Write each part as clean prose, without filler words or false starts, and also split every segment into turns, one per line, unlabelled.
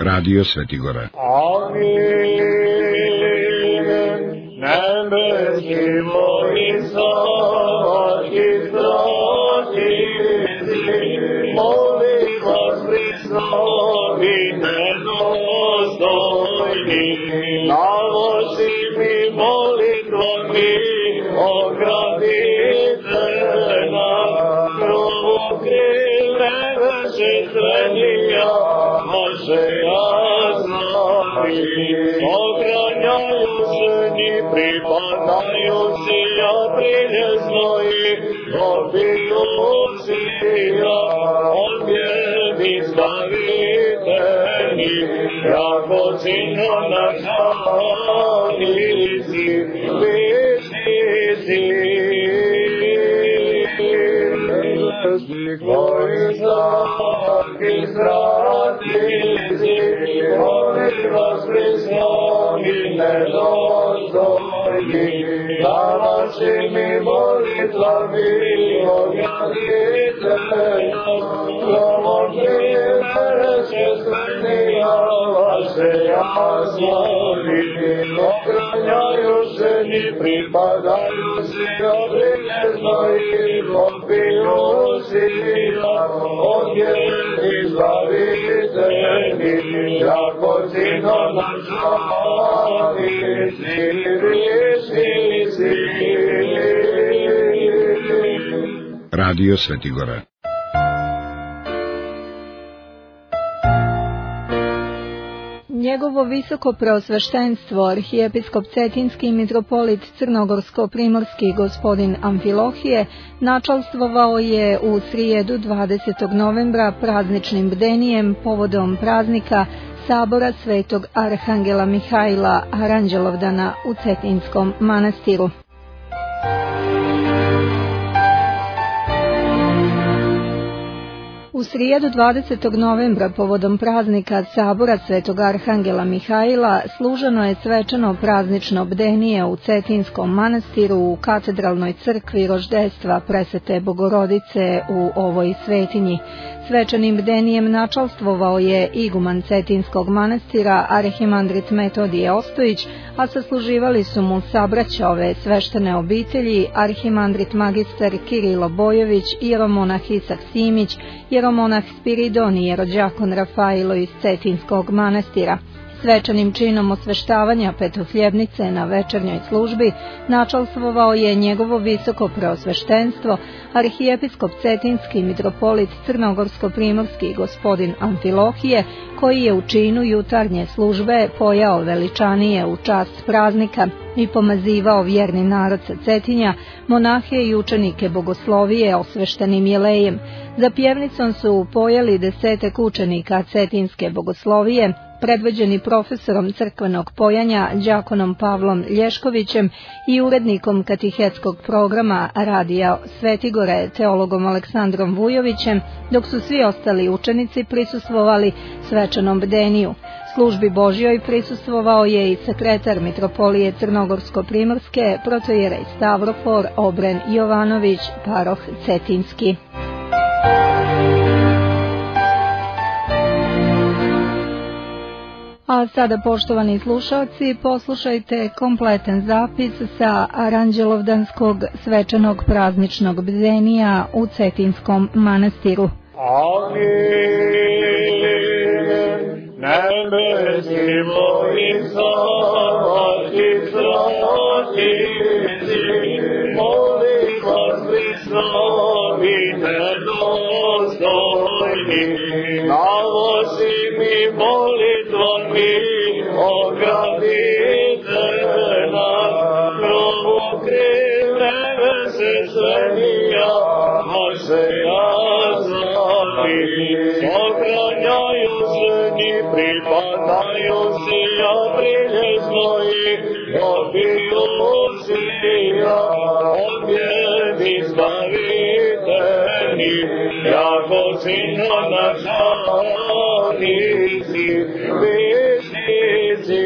Radio Svetigora.
Amin. Nebeski moj svaki strati, molim vas prislovi nedostojni, naloži mi molitvami, ogradite nas, provokrile veće trenija, može jasnati, ogranjaju se ni pripadaju si ja priljeznoj, dobiju si ja odmjeni zbaviteni, jako cino na čanici, višnici. Tvoj svaki stratici, molim vas prislovi nedostojni, nalači mi molitvami, ogradite nas, provokrile čestvenija, vaše jasnovi, ogranjaju se ni pripadaju si obiljeznoj, odbiju si ja, odmjeni zbaviteni, jako cino na čanici, višnici.
Radio Svetigora.
Njegovo visoko preosveštenstvo, arhijepiskop Cetinski i mitropolit Crnogorsko-primorski gospodin Amfilohije, načalstvovao je u srijedu 20. novembra prazničnim bdenijem povodom praznika Sabora Svetog Arhangela Mihajla Aranđelovdana u Cetinskom manastiru. U srijedu 20. novembra povodom praznika Sabora Svetog Arhangela Mihajla služeno je svečano praznično bdenije u Cetinskom manastiru u katedralnoj crkvi Roždestva Presvete Bogorodice u ovoj svetinji. Svečanim bdenijem načalstvovao je iguman Cetinskog manastira arhimandrit Metodije Ostojić, a sasluživali su mu sabraća ove sveštene obitelji arhimandrit magistar Kirilo Bojović, jeromonah Isak Simić, jeromonah Spiridon i jerođakon Rafailo iz Cetinskog manastira. Svečanim činom osveštavanja petohljebnice na večernjoj službi načalstvovao je njegovo visoko preosveštenstvo, arhijepiskop Cetinski mitropolit Crnogorsko-primorski gospodin Amfilohije, koji je u činu jutarnje službe pojao veličanije u čast praznika i pomazivao vjerni narod sa Cetinja, monahe i učenike bogoslovije osveštenim jelejem. Za pjevnicom su pojeli 10 učenika Cetinske bogoslovije, predvođeni profesorom crkvenog pojanja đakonom Pavlom Lješkovićem i urednikom katehetskog programa Radija Svetigore teologom Aleksandrom Vujovićem, dok su svi ostali učenici prisustvovali svečanom bdeniju. Službi Božjoj prisustvovao je i sekretar mitropolije Crnogorsko-primorske protojerej Stavrofor Obren Jovanović, paroh Cetinski. A sada, poštovani slušalci, poslušajte kompletan zapis sa Aranđelovdanskog svečanog prazničnog bdenija u Cetinskom manastiru.
Amin. Nebeski moj svaki strati, molim vas prislovi nedostojni, naloži mi molitvami, ogradite nas, provokrile veće trenija, može jasnati, ogranjaju se ni pripadaju si ja priljeznoj, dobiju si ja odmjeni zbaviteni, jako cino na čanici, višnici.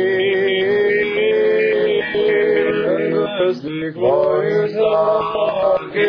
Tvoj svaki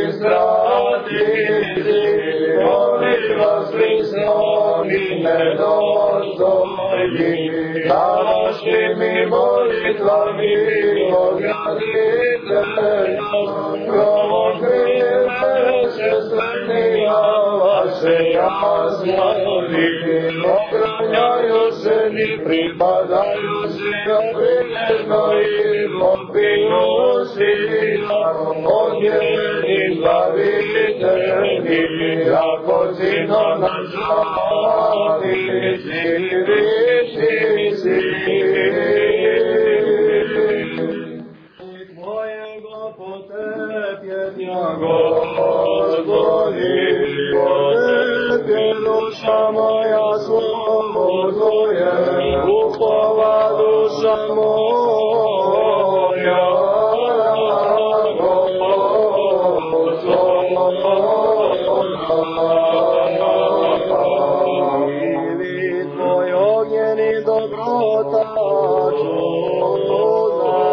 stratici, molim vas prislovi nedostojni, današnjim molitvami ogradite nas, krvokrvne sestrenija vaše jasnjavni, okranjaju se ni pripadaju se prinežno i popiju sila, odjeveni zbavitelji, ako sino nazvani, siriši si. Tvojego potepjenja, Gospodi, potepje duša moja sloboduje, upova duša moja, Živi tvoj ognjen i dobrota čuda,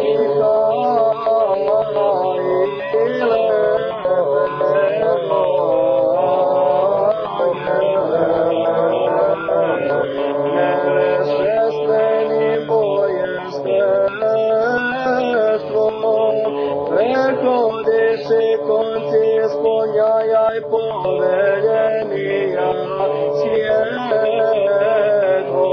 Isponjajaj poveljenija svjetlo.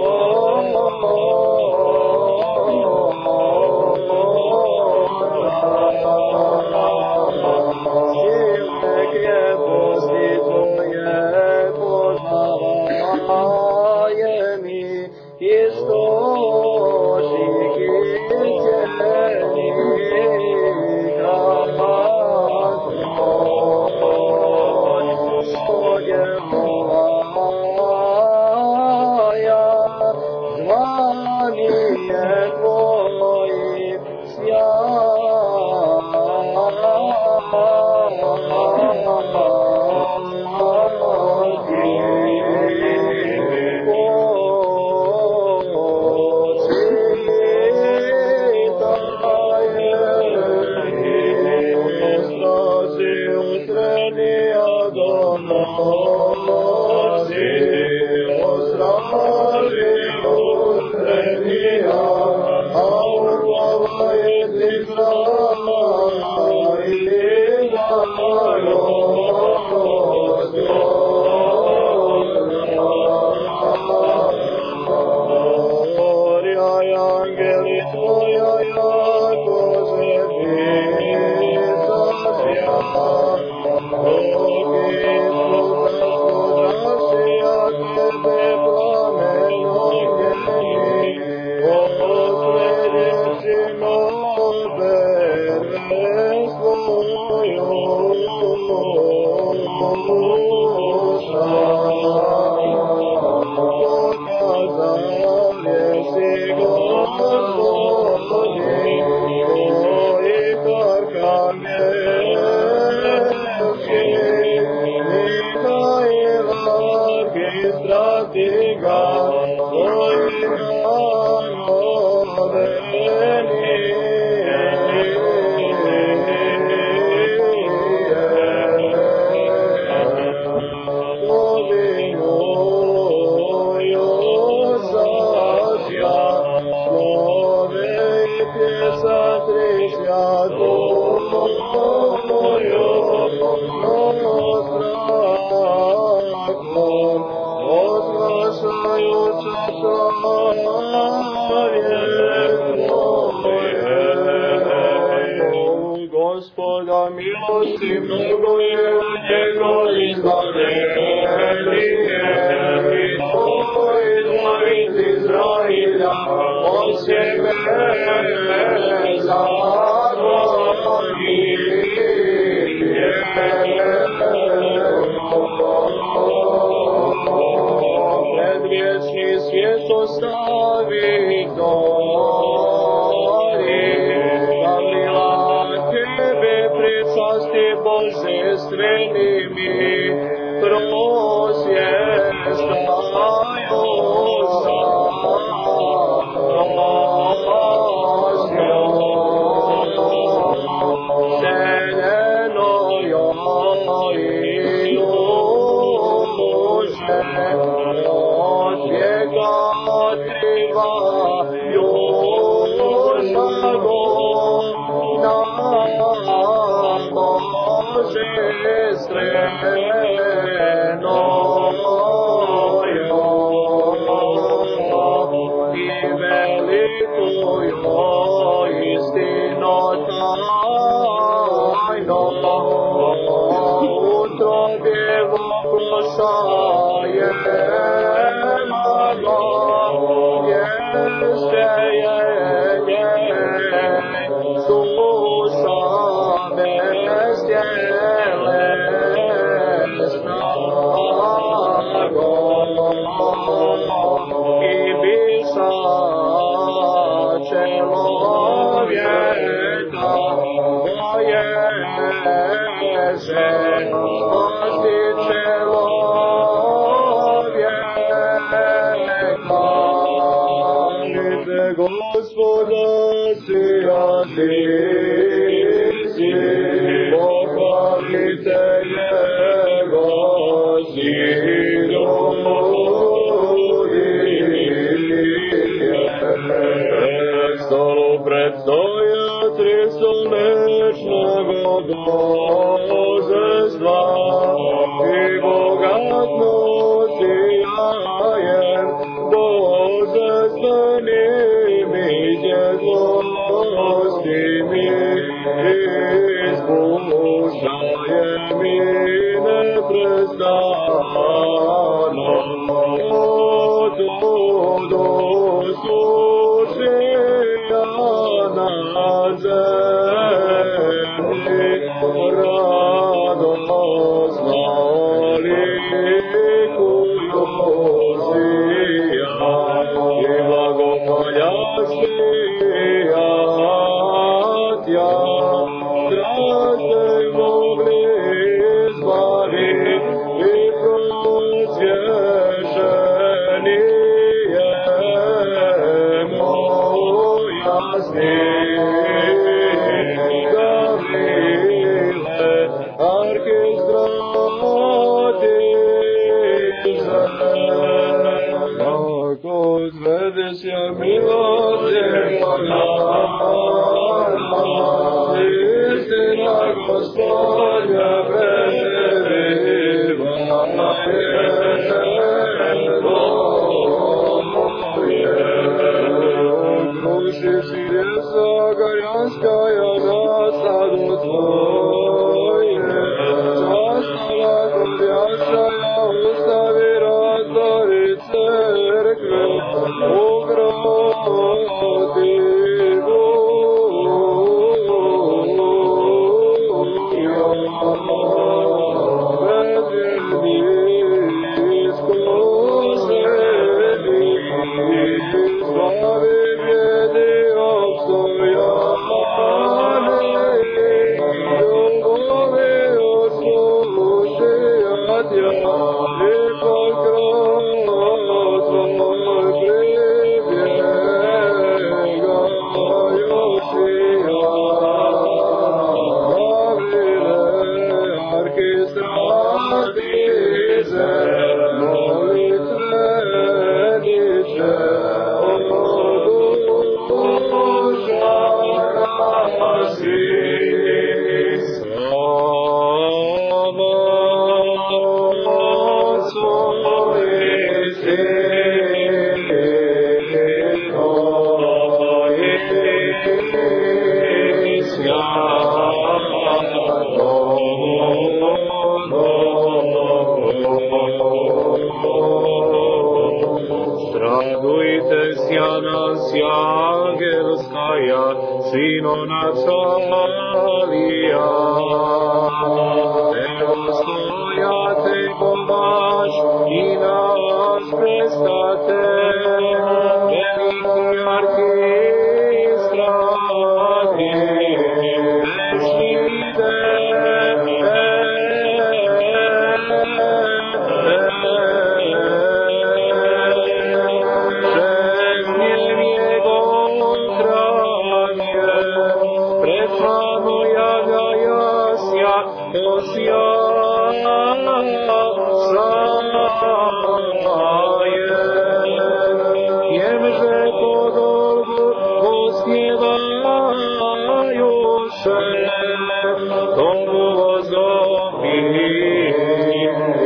Silne kreposti tvoje poznavaje mi, istočnik Gospoda milosti mnogo je u njegov izbavljenje, i to izbaviti Izrailja od sebe zadovoljnije. Predvječni svijet ostavi bожественными просвещаю вселенную и от века otkrivaju snago nam božestreno i veliku istinu tajno utrobje Bogoša je malo jeszcze susza bezcielesna i bisa człowieka boje się spasti Господа сия си, похвалите Его престолу предстоят три солнечного божества и богатно сияет божественными детостями, испушаеми непрестанно оттуда слушая на земле радостно ликую сия и благополящие от я страшной могли избавить и просвещение моя Гавриле, архистратиже, как отведеся милосердна, истина Господня Горянская засаду Твое, застава губящая, устави раздори церкви, укроти Amen. zemže podolgu pospjevajuše, tomu ozobili,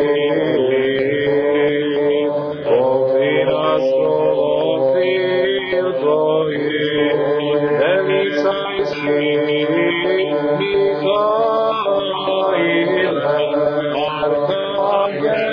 pokri nas slovom kril tvojim, velicajski Mihaile, Arhangele,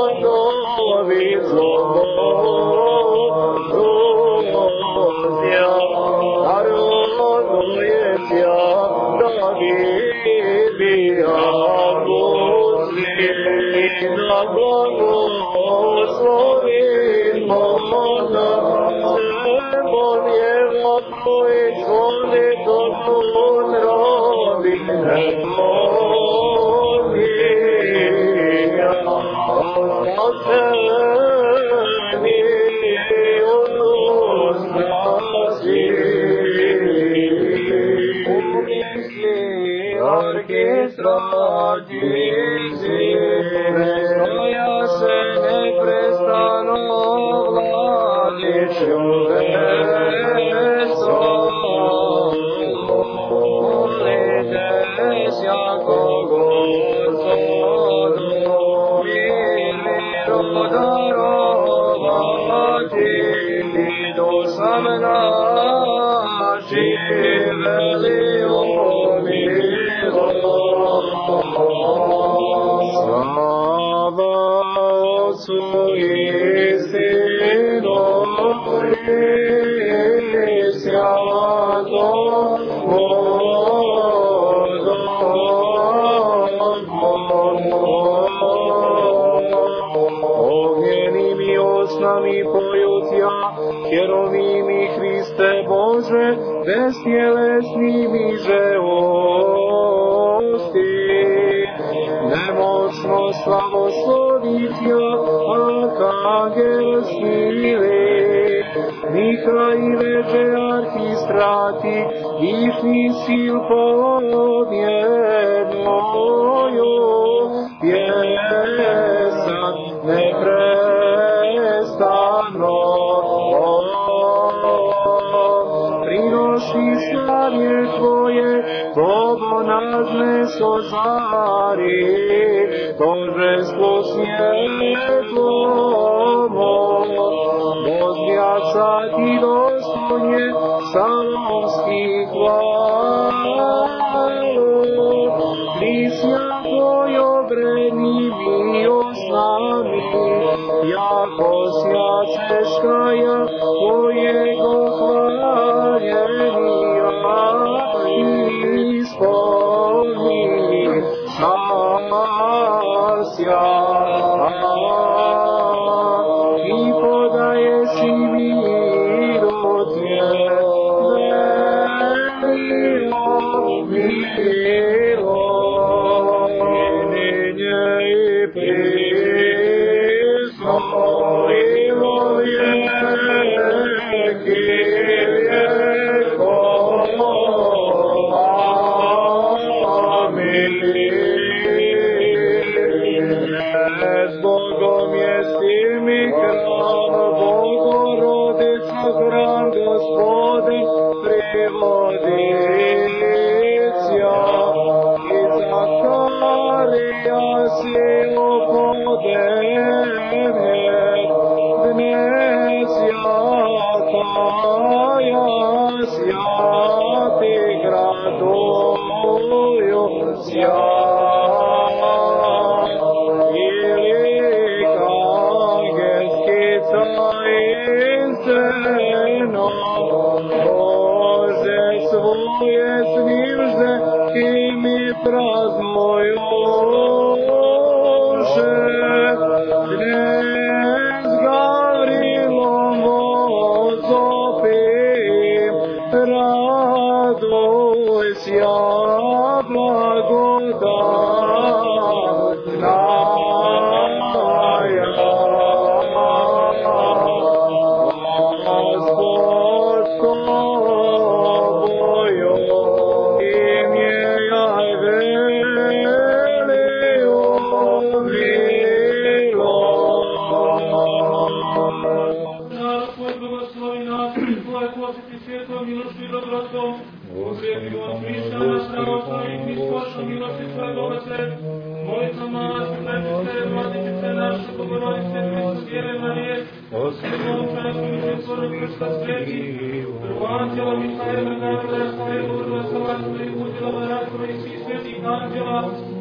Yeah.
Biblija posljedna blagoslovimo da sebom je Tvoj zvone do rodine Tvojega. Ostani od nas orkestra dizire, stoja se neprestano vladiću vesom. Molite jako Gospodu, miru darovati i dušam našim veliju slava Otcu i Sinu i Svjatomu ognjenim i osnami pojutja, kerovim i Hriste Bože, bestjelesnim i živosti. Nemoćno slavoslovitja, arkangelski lik, Mihail'e arhistrati, ihni sil pobjednoju, pjesan neprestano. Prinoši slavje Tvoje, Bogonažne sozari, Božestvo svjetlomo, Bozljacati dostojnje salomskih hvalu, Krisja Tvoj obredni bio s nami, jako sjaceškaja Tvojego hvaljenja ispolni časja. I podaje si miru Tjeleno milo, Ninje i prisno i vjeki vjekova. Amin. S Bogom jesi mi hram, Bogorodica hram Gospodin privodicja. I Zaharija si opodemljen, dnes jataja sjati graduju sjat. Bože svoje svivže i mi praznujuše, dnes Gavrilom vozopim, raduj sja blagodatna.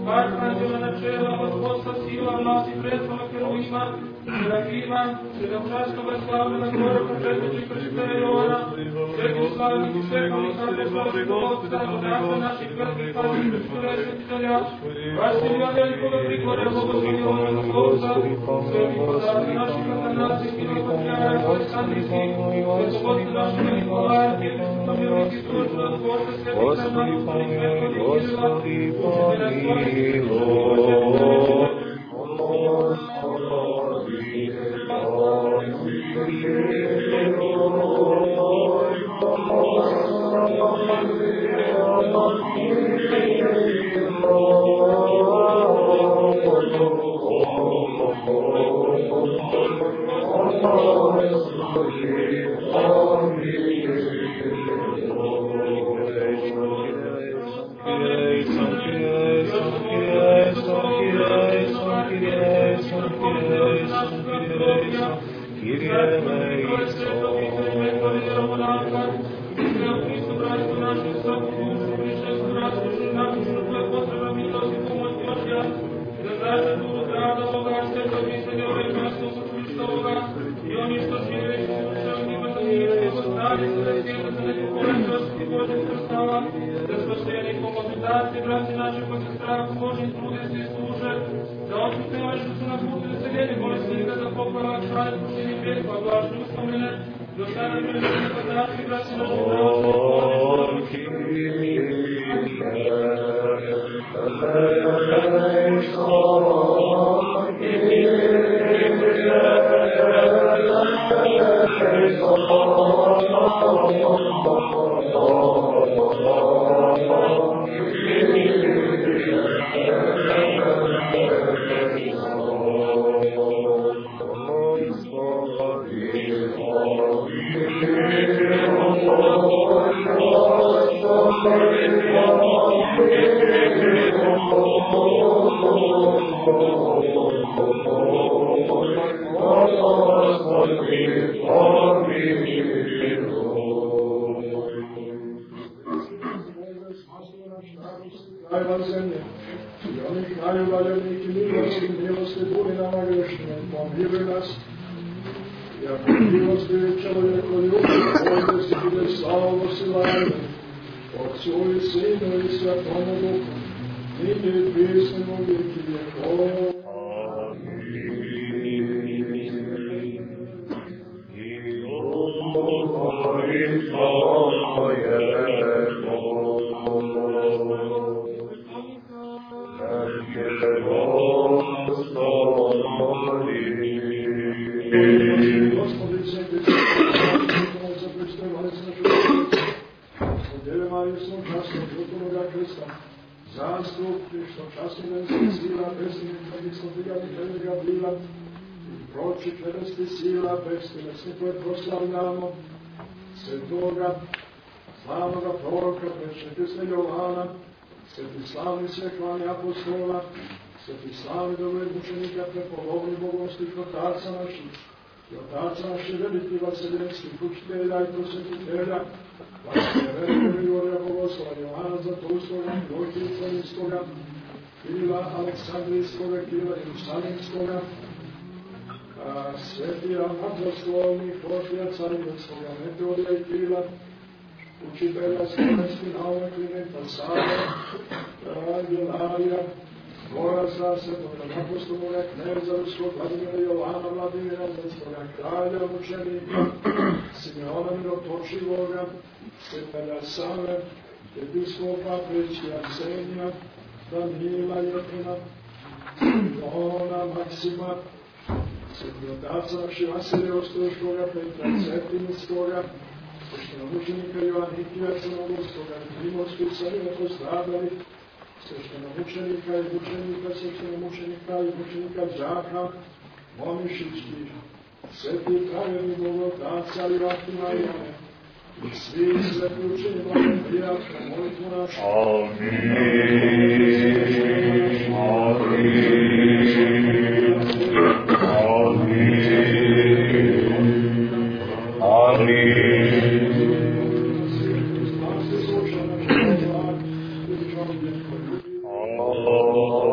arhanđela načela, gospodstva sila, masi predstava kerovima, serafima, sredovčaškoga slavljena proroka, četvrći krštitelja Jovana, sveti slavljenih i svetovnih apostolskih vodca, odakle naših vrtnih padnih krštitelja i svetitelja, Vasilija velikoga prigorja, bogoslovni Jovana Slovca, sveti podaci naših atanasih, milih patrijara, Aleksandrijskih, svetovodce naših Nikolaja, Kirkista, milih i stručna, tvorca svetih Hrana, ustavnih prethodnih
Aleksandrijskoga, Kila Jerusalimskoga, svetija apostolnih Porfija Carinskoga, Metodija i Kila, učitelja slovenskih nauka Klimenta Sava, Angelarija, Goraza, svetoga apostolnoga kneza Ruskog Vladimira Jovana Vladimira, svetoga kralja učenika, Simeona Mirotočivoga, svetoga Save, episkopa Prećija Arsenija, Danila Jefina, Ivona Maksima, svetotaca naših Vasilija Ostroškoga, Petra Cetinskoga, sveštenomučenika Joannikija Crnogorskoga, Primorskih carina postradalih, sveštenomučenika i mučenika đaka Momišićkih, sveti pravedni Bogotaca i Vatima Ivane, i svi sveti učeni blagoprijatka molitvu našu.
Amin. Amin.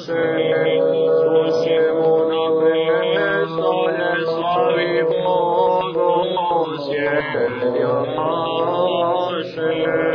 naše, slušimo na prestolje, slavimo Gospodjaše,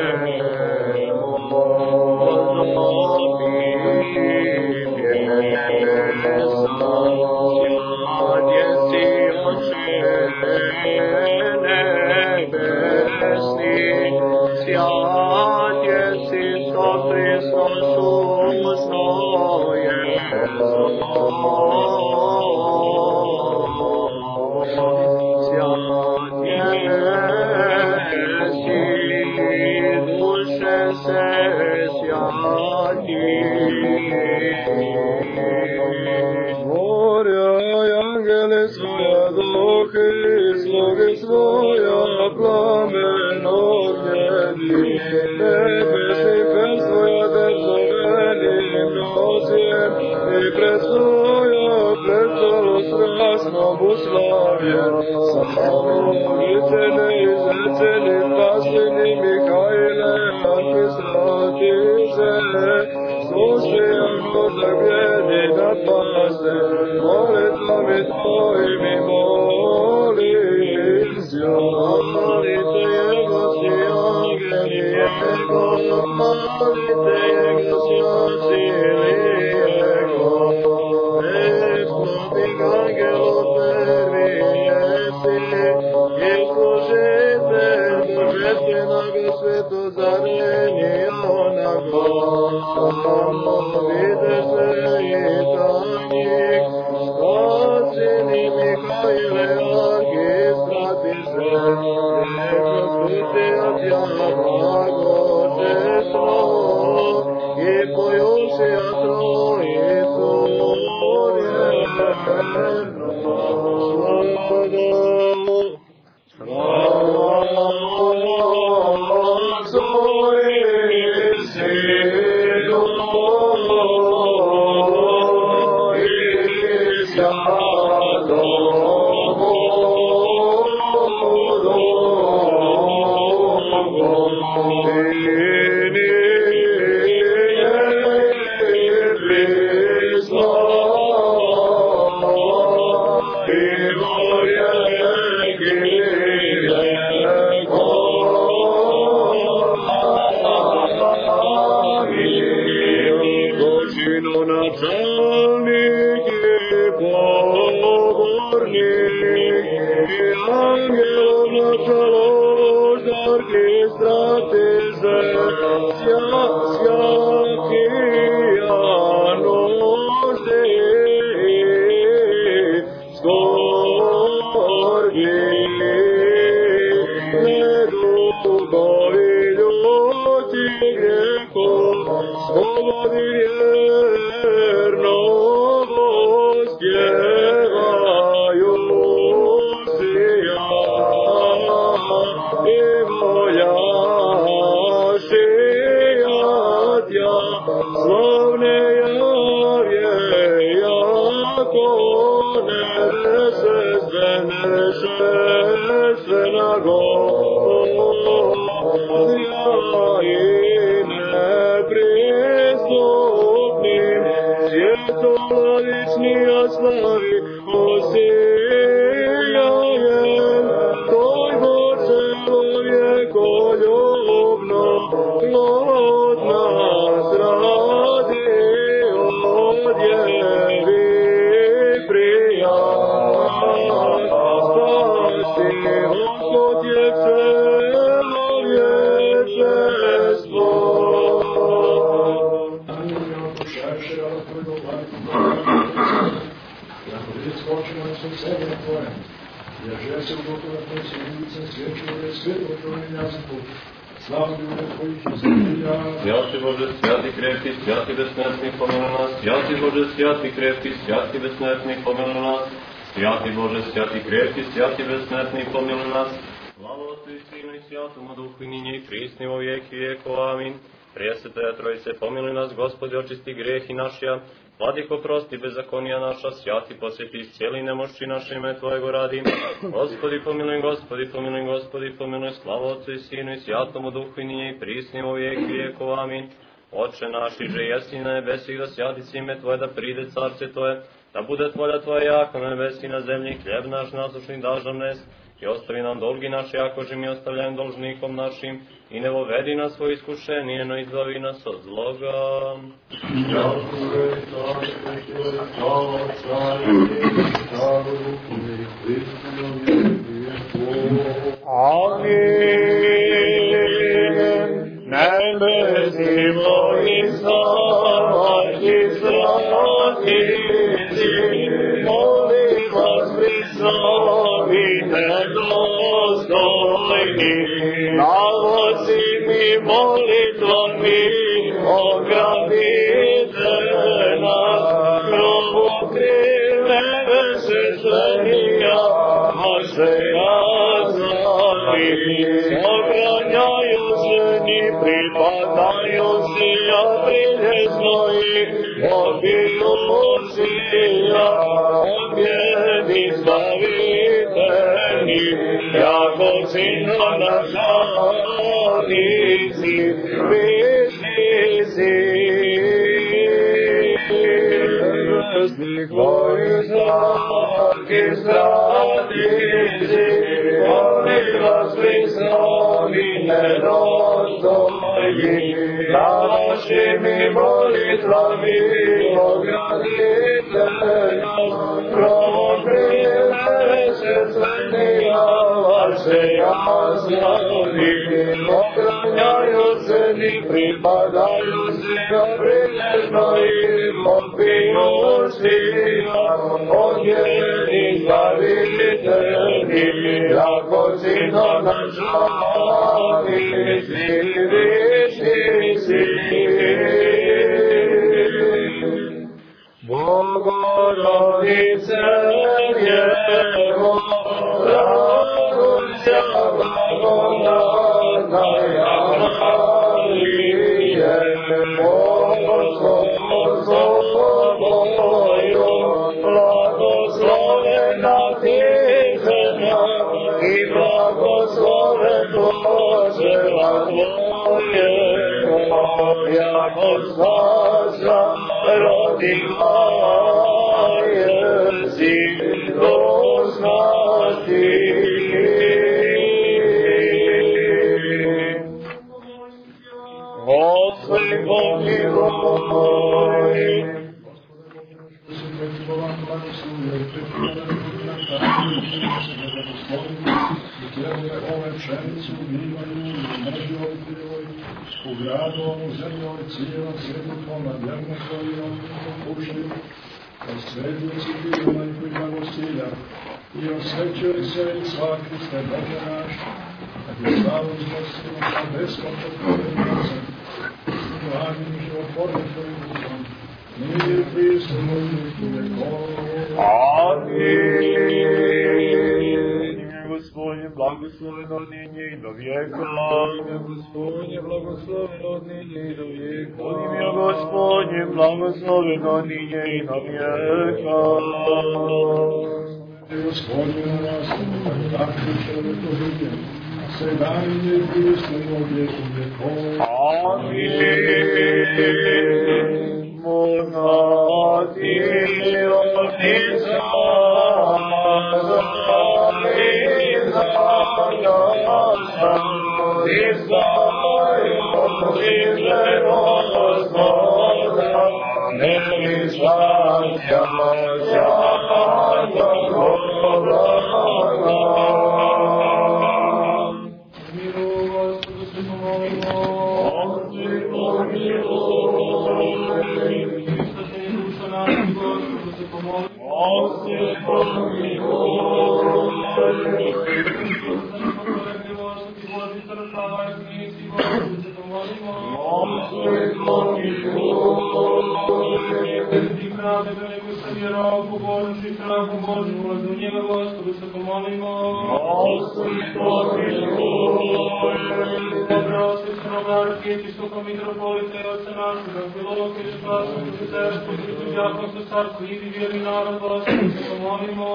svoja plamen ognjeni, nebesni pes svoja dezoveni nosjem, i pred svoja prestolo strasno buslavjen, samolicene i zeceni paslini Mihajle, arhistratiše, slušajano zagljeni napaste, molitvami tvojimi molite Jego si angeli Jego, molite Jego si asili Jego, Eslovih angelo prvi jesi, i služite Božetinaga svetozarenija onago, samo vide se i tajnik, spaseni Mihajle arhistratiše, i pojušija trojicu vjerno slavo zori sinu i
Святи Боже, святи крепкий, святи безсмертний, помилуй нас. Святи Боже, святи крепкий, святи безсмертний, помилуй нас. Святи Боже, святи крепкий, святи безсмертний, помилуй нас. Слава Отцу и Сыну и Святому Духу, и ныне и присно во веки веков. Аминь. Пресвятая Троице, помилуй нас, Господи, очисти грехи наши. Владико, прости беззакония наша, святи посвети исцели немощи наши име Твоего ради. Господи, помилуй, Господи, помилуй, Господи, помилуй, слава Отцу и Сыну и Святому Духу, и ныне и присно во веки веков. Аминь. Oče naš, iže jesi na nebesi, da sjati ime Tvoje, da pride carce Tvoje, da bude volja Tvoja jako na nebesi, na zemlji, hljeb naš nasušni daš nam nes, i ostavi nam dolgi naše, jakože mi ostavljam dolžnikom našim, i ne vovedi nas svoje iskušenje, no izbavi nas od zloga.
Nebesi moji slavači slavnici, molim vas prislavite dostojni, nalozi mi molitvami, ogradite nas, provokrile nebese svenija, vaše jaznami, ogranjaju ženi, pripadaju si ja priljeznoj, obilusija, objedi zbaviteni, jako sino na žalici, višni si. Nebesnih vojsk, svaki stratici, molim vas prislavni nedostojni, našimi molitvami ogradite nas, provokrile se svenija, vaše jaznami, ogranjaju se ni pripadaju se prilježno i popiju sija, odjeni zbaviteni, jako sino na žalici, višni si. Bogorodice Djevo, raduća blagodatna Marije, blagoslovena ti žena i blagosloven Boževa tvojega, jako Saša rodila jesi dušna ti. Господи, помилуj.
Ove pšenicu, bivaju, mržu ovdjevoj, u gradu ovu zemljoj, cijela srednjom, a vjerno svojom, pušaju, od srednici bivima i koji blagostilja, i osvećuje se i svaki ste Bože naš, a ti slavu iznosimo sa beskom potporenicom, Amin, životvorno tvojim duhom, mir prisutnih vjekova.
Amin. Gospodin, blagosloven od ninje i do vijeka.
Gospodin, blagosloven od ninje i do vijeka.
Odim je Gospodin, blagosloven od ninje i do vijeka.
Gospodin na nas, tako čovjeko življe, a se dani je prisutno vjekom vjekova.
Amin. Monati otnica,
Amin. nauku Božu i strahu Božu, ulazi u njega, Gospodu se pomolimo.
Gospodi,
Obrao se Crnogar, Arhijepiskopa Mitropolita i Otca našega, Filoka i Spasa, Sveterstvo, Hristu, Đakonstvo, Carstvo, idi vjerni narod, Gospodu se pomolimo.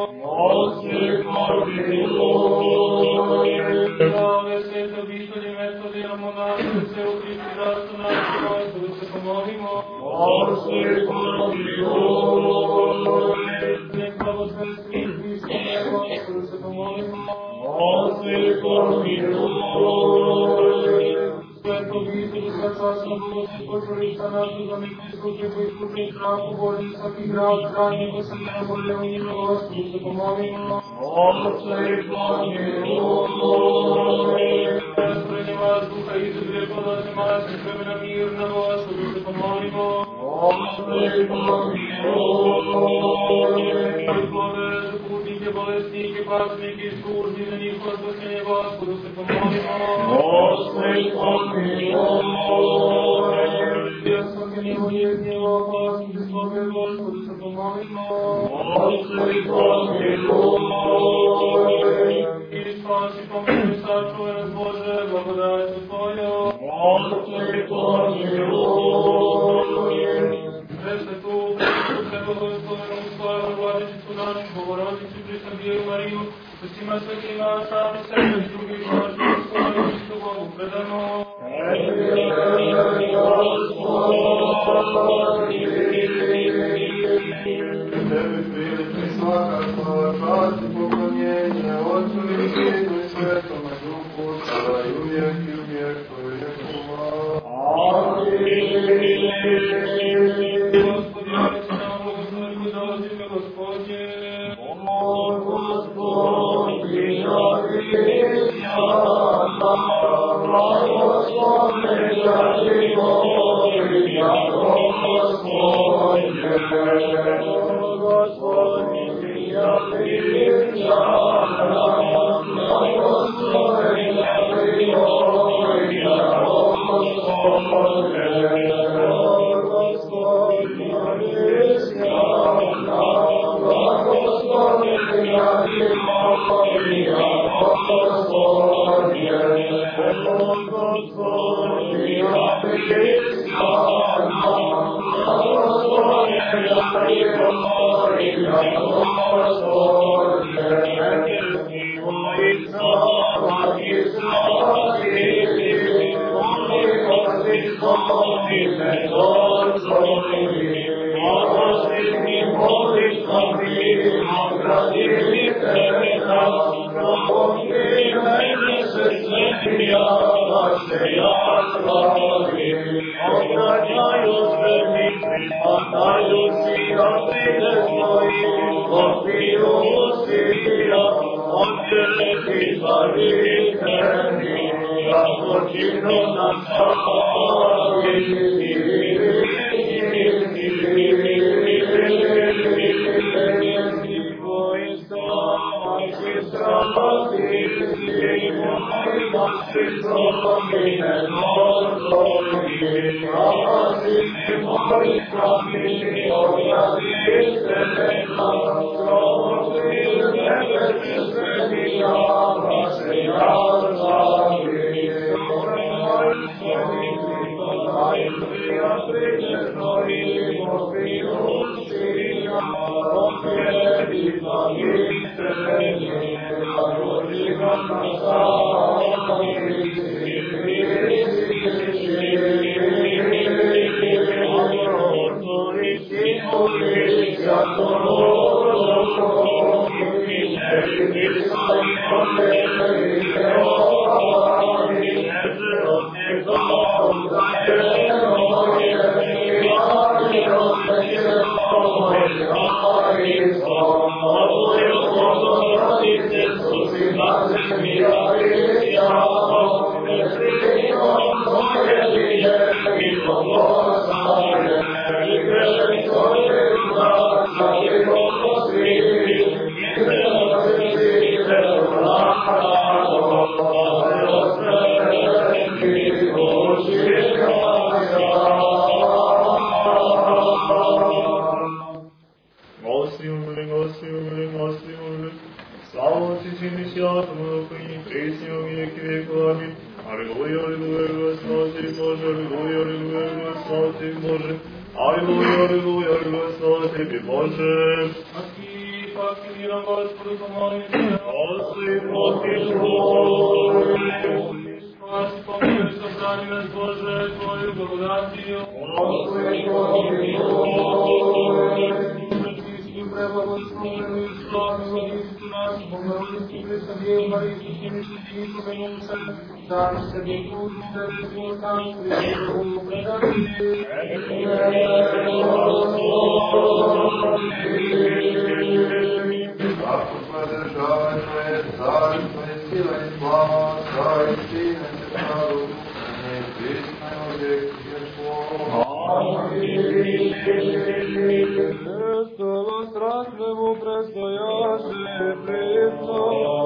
Slave, svete obitelji, Metodija, monaše, sve u Hristu, Zarstvo naše, Gospodu se pomolimo. Nek blagosvetski Hristu, Gospodu se pomolimo. Sveto Gospodu, svetlasno Bogosti, počurica našu za mikroskoke, po iskušnji strahu Boži, svaki grad, krajnji, posljedno bolje u njima, Gospodu se pomolimo. Rasporednje vazduha, izuzre podlaze, masi, vremena mirna, Gospodu se pomolimo. Izglove, putnike, bolesnike, pasnike, iskužni, za njihovo spasenje, Gospodu se pomolimo. Svake nevojednje, opasnike, sloge, Gospodu se pomolimo. Ili spasi, pomogli, sačuvaj nas, Bože, blagodajte Tvojo. Presvetu, Srebogoslovenu, Slavnu, Vladičicu našu, Bogorodicu, Prisnu Djevu Mariju, sa svima svetima, sami sebe i drugih naših, Gospodinu Hristu Bogu predano.
Tebi priliči svaka slava, čast i poklonjenje, Otcu i Sinu i Svetome Duhu, sada i uvijek i uvijek, vjekovima.
Gospodi, reci nam, blagoslovi koji dolazime, Gospodje.
Aleluja, aleluja, aleluja, slava tebi, Bože.
Mirom Gospodu pomolite.
Osi, potišuj.
Spasi, pomoli, sabrani nas, Bože, Tvoju blagodatiju.
Osi, potišuj.
Svim preblagoslовenu i slavnu vodicu nas, pomoliti Hrista Djevu Mariju, Svjetinicu Njihovu se, dan sebi trudnu tebe života, Hristovu predati.
Tako podržava tvoje carstvo i sila i slava, Otca i Sina i Svetoga Duha, i prisna i uvijek vječnog. Amin.
Hristovo strastvemu predstojaše Hristo,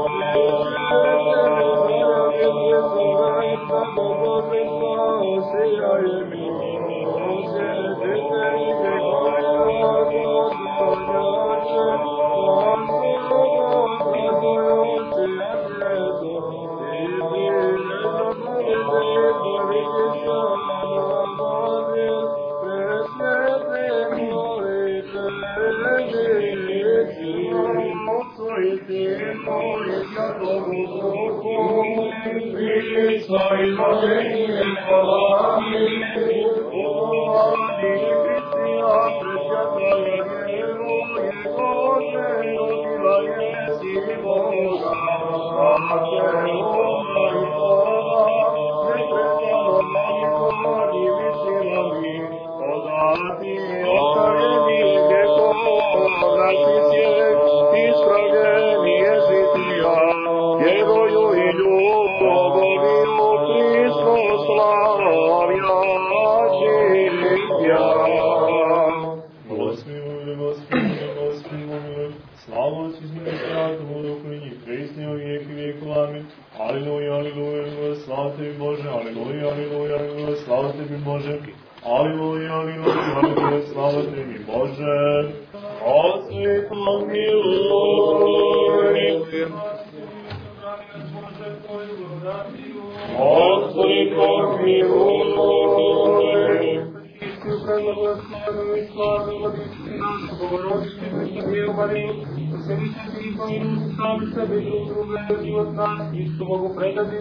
Isto mogu predati.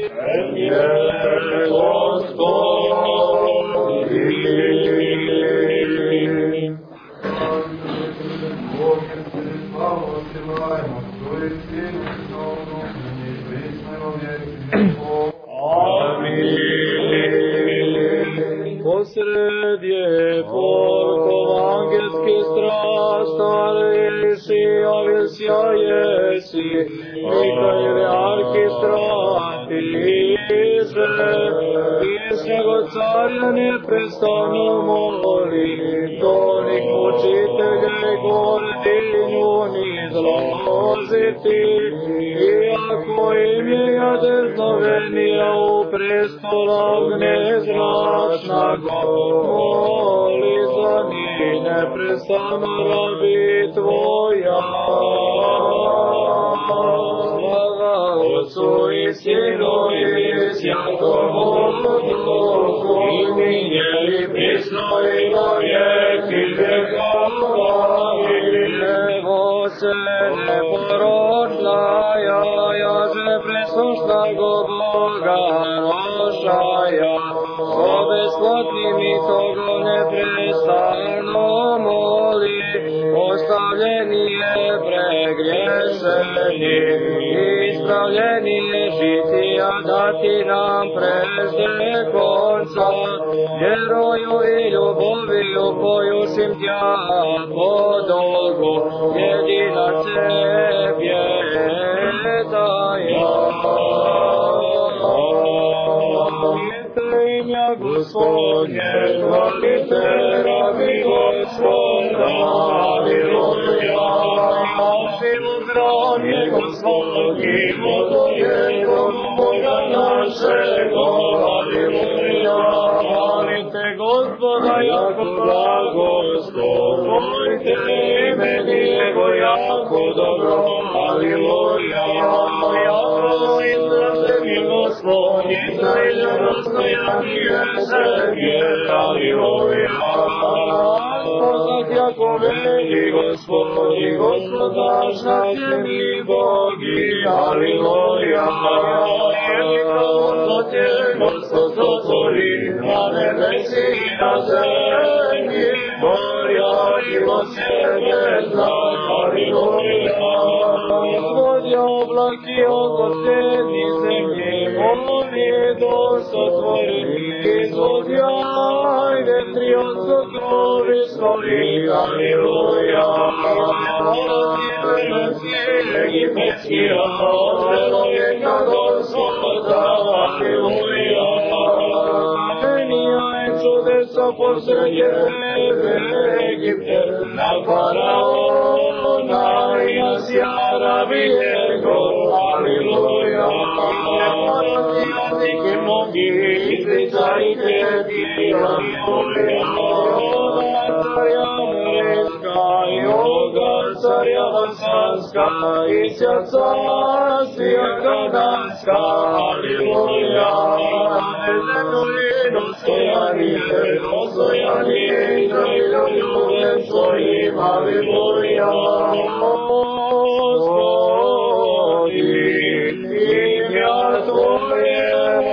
Posred je polkov angelski strast, stari si, avesja jesi, Mikaele arhistrati, Isnego carja neprestano moli, donih mučitelja i gordinju nizloziti, iako im je jadeznovenija u prestola gnezračna moli za njih neprestano rabi tvoja. Slava Otcu i Sinu i Svjatomu Duhu, i minjeli prisno i na vijeki vjekova. Evo se neporočna jaže preslušna go Boga rošaja, obeslotni mi togo neprestano moli, ostavljeni je pregrešeni, ispravljeni je žitija dati nam prezde konca, vjeroju i ljuboviju pojušim tja podolgu, jedina tebje daja. Imja Gospodnje, hvalite rabi Gospoda, aleluja. Našimu zdravlje Gospodnji, voduje Boga našego, aleluja. Hvalite Gospoda jako blago,
Gospodite, meni Jego jako dobro, Aliluja. Jako izraženi Gospod, Izraelja razstojanije zemlje, Aliluja. Poznat jako veli Gospod i Gospod naš na zemlji Bogi, Aliluja. Poznat je Gospod otvori na nebesi i na zemlji, Morja i osvjetljena, Aliluja. Gospod je oblaki oko srednji zemlji, on je dost otvoreni, izvozjaj vetri od sokrovi svoli, Aliluja. Egipetski odvelo je ka Gospoda, Aliluja. Menija je čudesa posred Egipte, na faraona i Asijara bijego, Aliluja. Jazike mnogi izricajte ti, Aliluja. Carja Amerijska i ovoga carja Vasanska i sjaca Asija Kananska, Aliluja. Zemljino ostojani Izraelu ljubem svojim, Aliluja. Gospodi, imja Tvoje,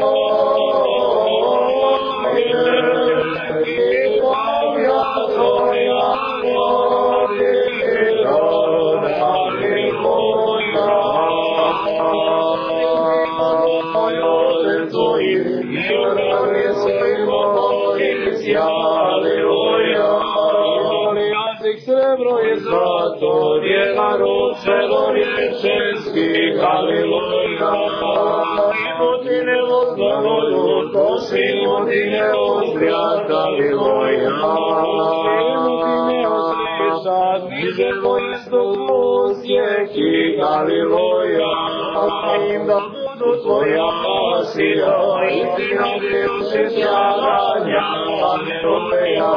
srebro i zlato, djela ruče do riječenskih, Aliluja. Imotine ozglavodu, imotine ozgrijat, Aliluja. Imotine oslišat, niže pojesto usjekih, Aliluja. Im da budu tvoja pasija, i ti nadješi sjadanja, Aliluja.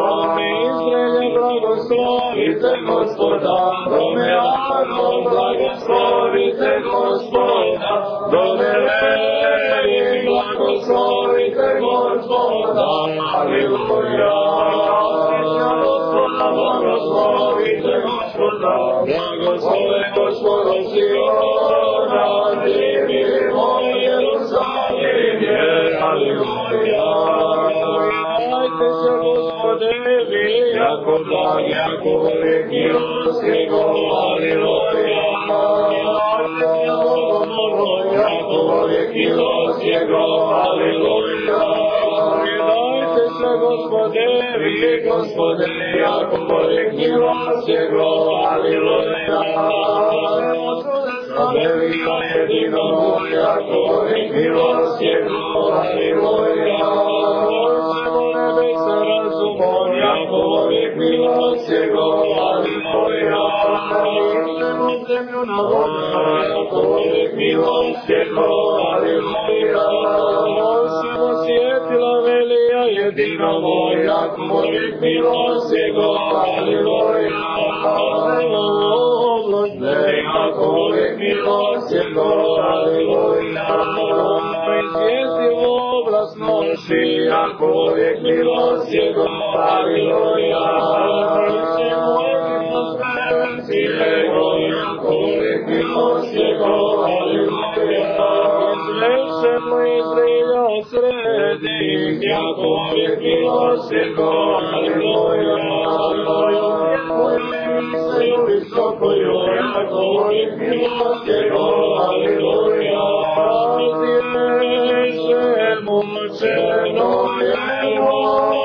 Blagoslovite Gospoda, Romeano, blagoslovite Gospoda, Domeleni, blagoslovite Gospoda, Aliluja. Blagoslovite Gospoda, blagoslove Gospoda Siona, divimo Jerusalim je, Aliluja. Dajte se Gospode, jako blag, jako velik milost Jego, Aliluja. Dajte se Bogomono, jako velik milost Jego, Aliluja. Dajte se Gospode, jako velik milost Jego, Aliluja. Velika jedino, jako velik milost Jego, Aliluja. Jako velik milost Jego, Aliluja. Zemlju na vodu, jako velik milost Jego, Aliluja. Osimo sjetila velija jedinovo, jako velik milost Jego, Aliluja. Obložne, jako velik milost Jego, Aliluja. Izvijestilo oblasnosti, jako velik milost Jego, Aliluja. Jako velik milost Jego, Aliluja. Izvešemo Izraelja od srednjih, jako velik milost Jego, Aliluja. Izraelju visokoju, jako velik milost Jego, Aliluja. Izvešemo mučeno Jego,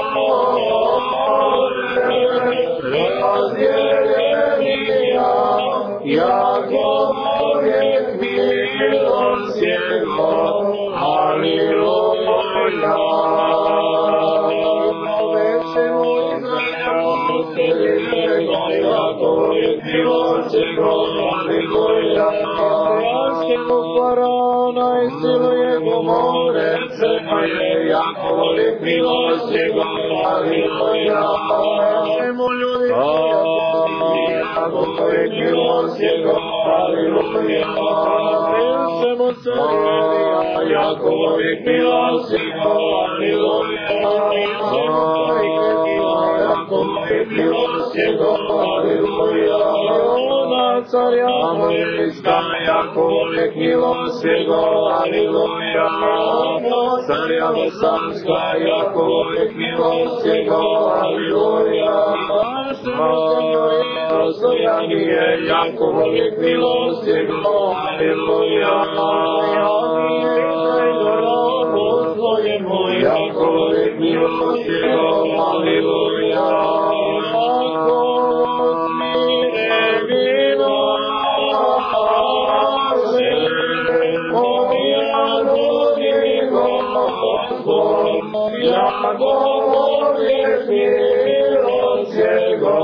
jako velik milost Jego, Aliluja. Obnovešemo Izraelja od srednjih, jako velik milost Jego, Aliluja. Izraelskemu faraona i silu Jego more, cena je, jako velik milost Jego, Aliluja. uvijek milost Jego, aleluja. Pevšemo Carelija, jako uvijek milost Jego, aleluja. Jako uvijek milost Jego, aleluja. Ona carja Mojska, jako uvijek milost Jego, aleluja. Carja Bosanska, jako uvijek milost Jego, aleluja. Dostojanije, jako uvijek milost Jego, aleluja. Tvoje moj, jako uvijek milost Jego, aleluja. Ako smire vino, moja rodi Gospod, jako uvijek milost Jego,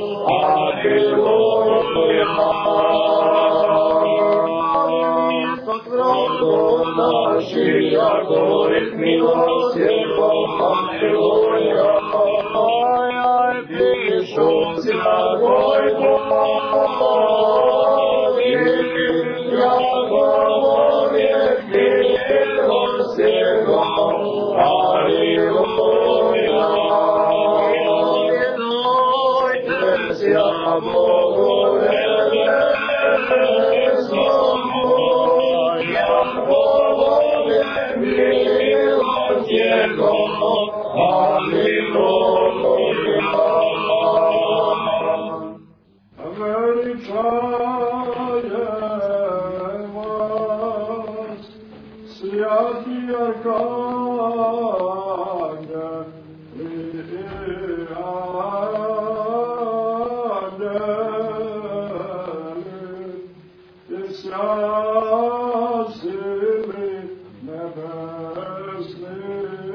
aleluja. Naši, jako uvijek milost Jego, aleluja. Ja pišu svoj glovi, jako uvijek milost Jego, aleluja. Dojte sja Bogu nebesnom, jako uvijek milost Jego, aleluja.
Veličajem vas, svjati arkangeli i angeli, i sjasili nebesni,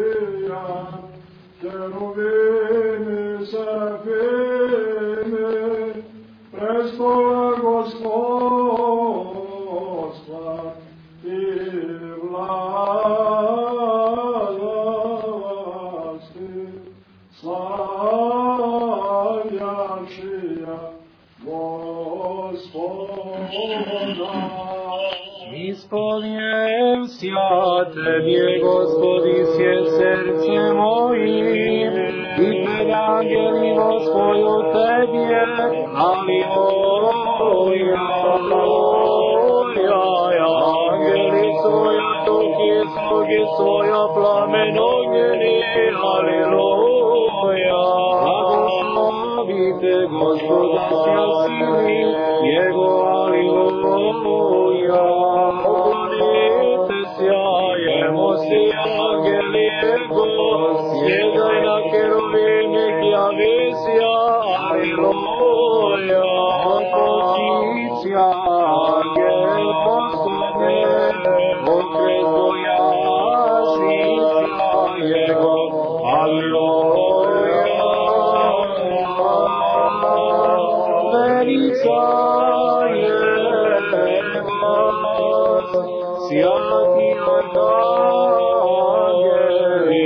keruvimi, serafimi, prestola gospodstva i vlasti, slavljačija Gospoda.
Ispovjem sja Tebje, Gospodi, sje srce mojim, i pred angelima svoju Tebje, aleluja. Angeli svoja duhi, slugi svoja plamen ognjeni, aleluja. Blagoslavite Gospoda sja sili, Jego, aleluja. Poklonite sjajemo si angeli Jego, sjedaj na keruvimih javisja, aleluja. Opozicija angel Gospodne, okres bojažnica Jego, aleluja. Veličajem vas, sjati arkangeli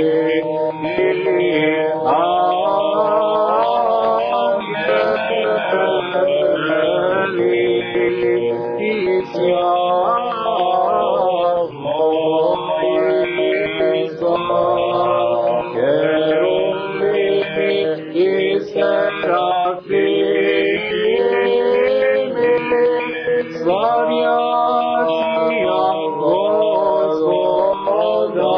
i sjavno Iso, keruvimi i serafimi, slavljačija Gospoda.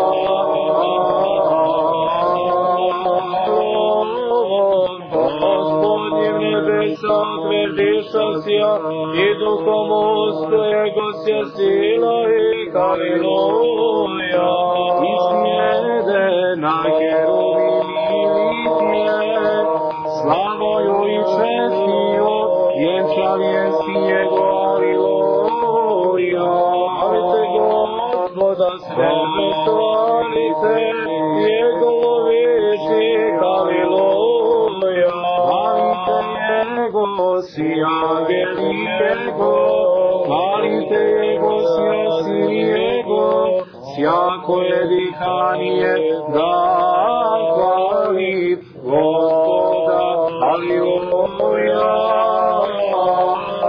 Gospodin nebesa tvrdiša sja, i duhom ustego sja sila i aleluja. I smjede na keruvimi litije, slavoju i čestiju, vjenčavijesti Jego, aleluja. Hvalite Gospoda sveme, hvalite Njegovo vječnik, aleluja. Hvalite Jego, si angeli Jego, hvalite Jego, sja sili Jego, sjako je dihanje da hvali Gospoda, aleluja.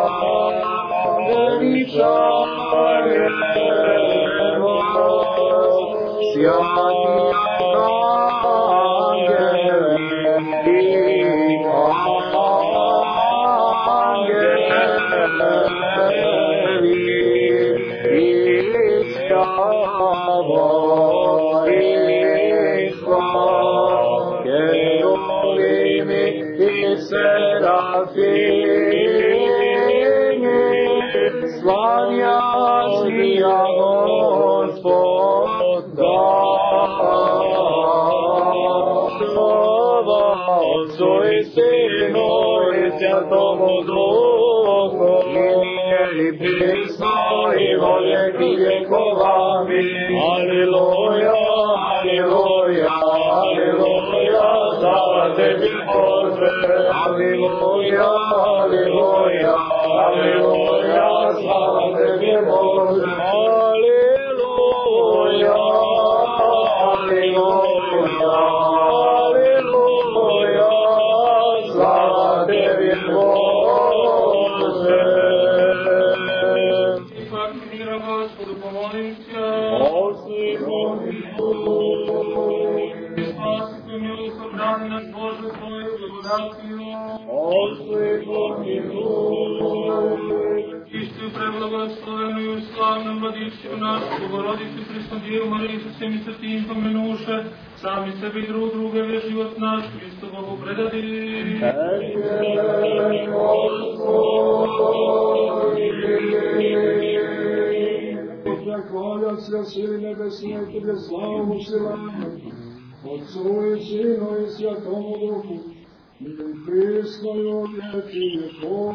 Sami sebi i drug druge ve život naš Hristu Bogu predati.
Hvala se sili nebesne i tebe slavu silamo, Otcu i Sinu i Svjatomu Duhu, i prisno i u vjeki vjekov.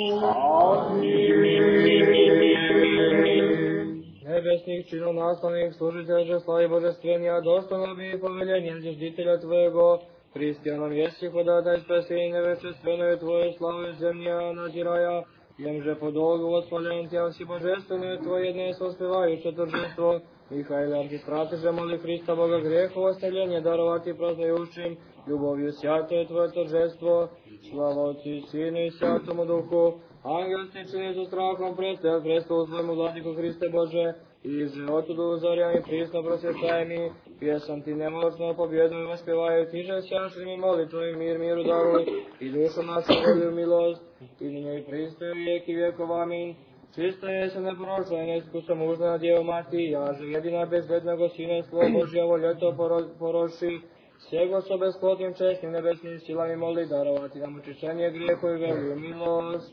Nebesnih činonastavnih služitelja slavi Božestvenija, dostojno bi poveljenjem žditelja Tvojego, Hristijanom jesi podataj spasenje nevečestvenoj Tvoje slave zemlja naziraja, jemže po dolgu ospaljen Tja vsi Božestvene Tvoje jednestvo spevajuće торжество, Mihajle arhistrateže moli Hrista Boga grehu ostavljenje darovati praznujućim, ljubovju sjatoje Tvoje торжество, slava Otcu i Sinu i Svjatomu Duhu, Ангелсти чини со страхом предстоят престол Твоему, Владико Христе Боже, и же оттуда узорями присно просвещаеми, песом Ти немощную победу и воспеваю, Ти же сяшли ми молитву и мир миру даруй, и душу нашу волю милость, и ныне и пристою веки веков. Аминь. Чистая есть непорочная, неискусомужная Дева Матерь, я же едина безбедного Сина, Слово Божье, волето порочи, всего со бесплотным честным небесным силами моли даровати нам очищение греху и веру милость.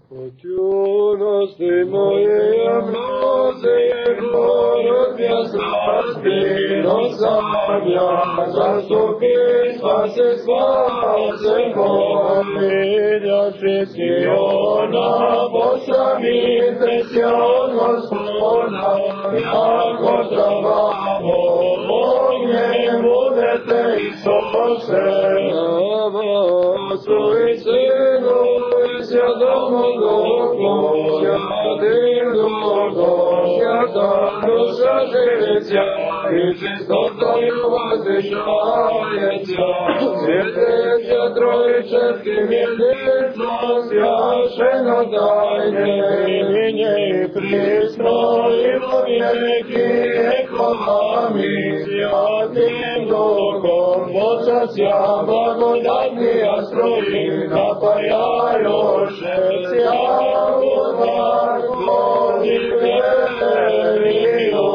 Отюности моей образы, город безрасти, но сам я заступи, спаси, спаси, помилуй, Сиона, посрамите Сион, Господа, яко трава огне будете и сошли. Отцу и Сыну и Святому Духу, Святым Духом, Свята душа живется, и чистотою возвещается. Святые Троическим единством, священно тайне, ныне и присно, и во веки веков. Аминь. Святым Духом, Божия вся благодатная строи, напаяющая вся удар, и верою.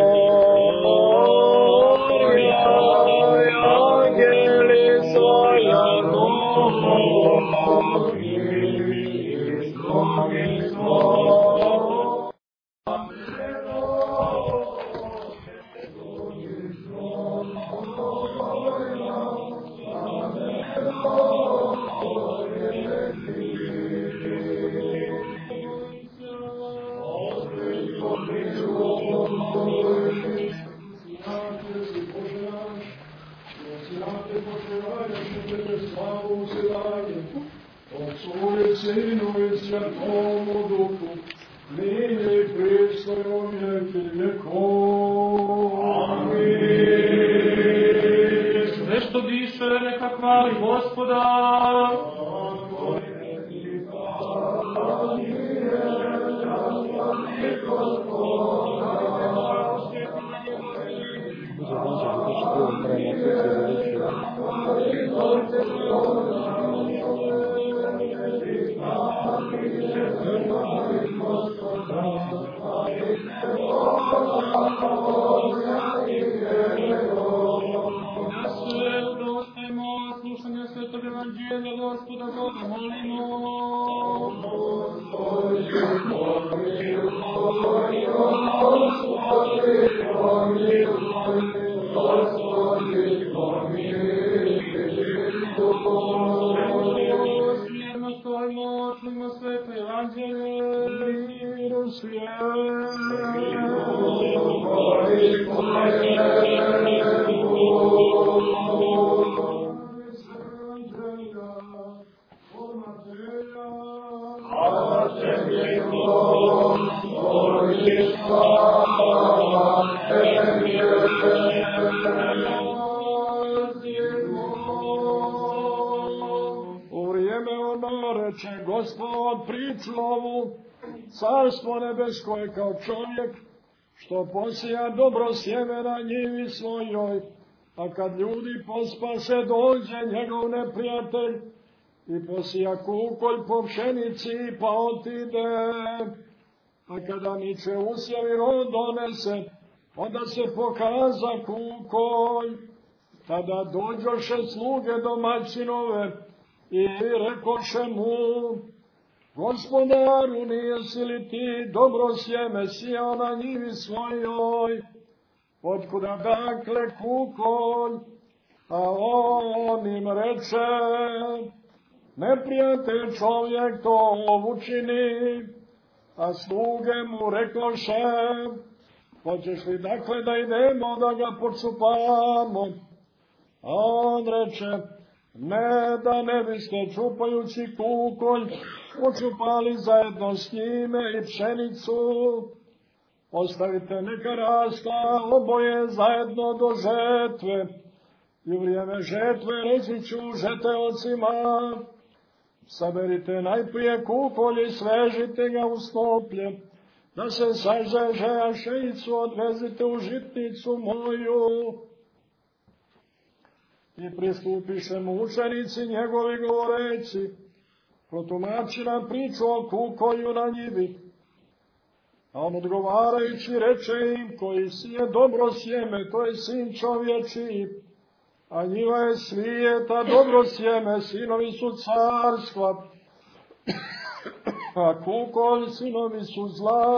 Ангели свои u vijeke vjekov.
Amin. Sve što diše, neka hvali Gospoda. Slušanje Svetog Evanđelja Gospoda Boga molimo. Smjerno stojimo, čujmo Sveto Evanđelje. Miru
U vrijeme ono reče Gospod priču ovu, carstvo nebesko je kao čovjek što posija dobro sjeme na njivi svojoj, a kad ljudi pospase dođe njegov neprijatelj i posija kukolj po pšenici pa otide, a kada niče usjevi rod donese, onda se pokaza kukolj. Tada dođoše sluge domaćinove i rekoše mu: Gospodaru, nijesi li ti dobro sjeme sijao na njivi svojoj? Otkuda dakle kukolj? A on im reče: neprijatelj čovjek to učini. A sluge mu rekoše: hoćeš li dakle da idemo da ga počupamo? A on reče: ne, da ne biste čupajući kukolj počupali zajedno s njime i pšenicu. Ostavite neka rasta oboje zajedno do žetve. I u vrijeme žetve reći ću žeteocima: saberite najprije kukolj i svežite ga u stoplje, da se sažeže, a šejicu odvezite u žitnicu moju. I pristupiše mu učenici njegovi govoreći: protumači nam priču o kukolju na njivi. A on odgovarajući reče im: koji sije dobro sjeme, to je sin čovječiji, a njiva je svijeta, dobro sjeme, sinovi su carstva, a kukolj sinovi su zla.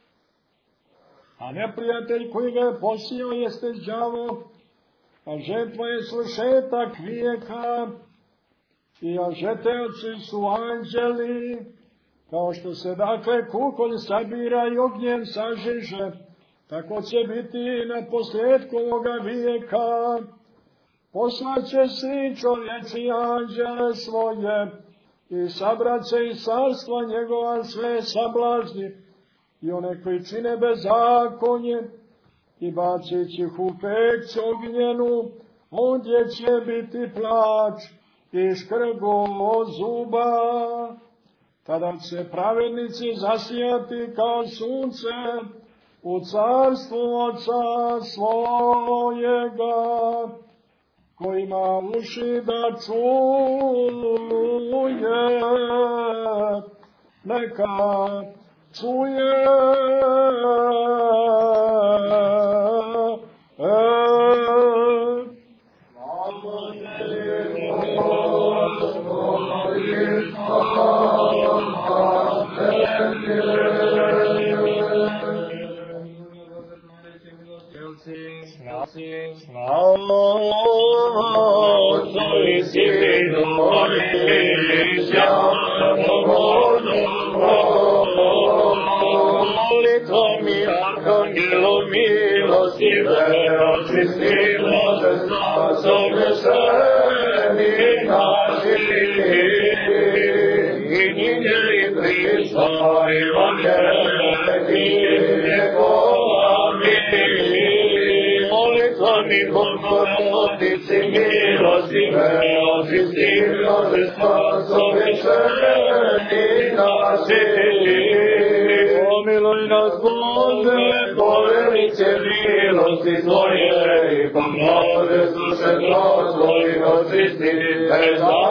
A neprijatelj koji ga je posijao jeste đavo, a žetva je svršetak vijeka, i a žeteoci su anđeli. Kao što se dakle kukolj sabira i ognjem sažiže, tako će biti na posljedku ovoga vijeka. Poslaće sin čovječiji anđele svoje i sabraće iz carstva njegova sve sablažnje i one koji čine bezakonje, i bacići ih u pekć ognjenu, ondje će biti plač i škrgo zuba. Tada će pravednici zasijati kao sunce u carstvu Oca svojega. Ko ima uši da čuje, neka čuje.
Amen. slavimo Tebe, vjekova mi. Molitvami Bogorodici milostive, očisti množe spasove černi naši. Pomiluj nas, Bože, po velice milosti Tvoje i pomnože duše Tvojih, očisti te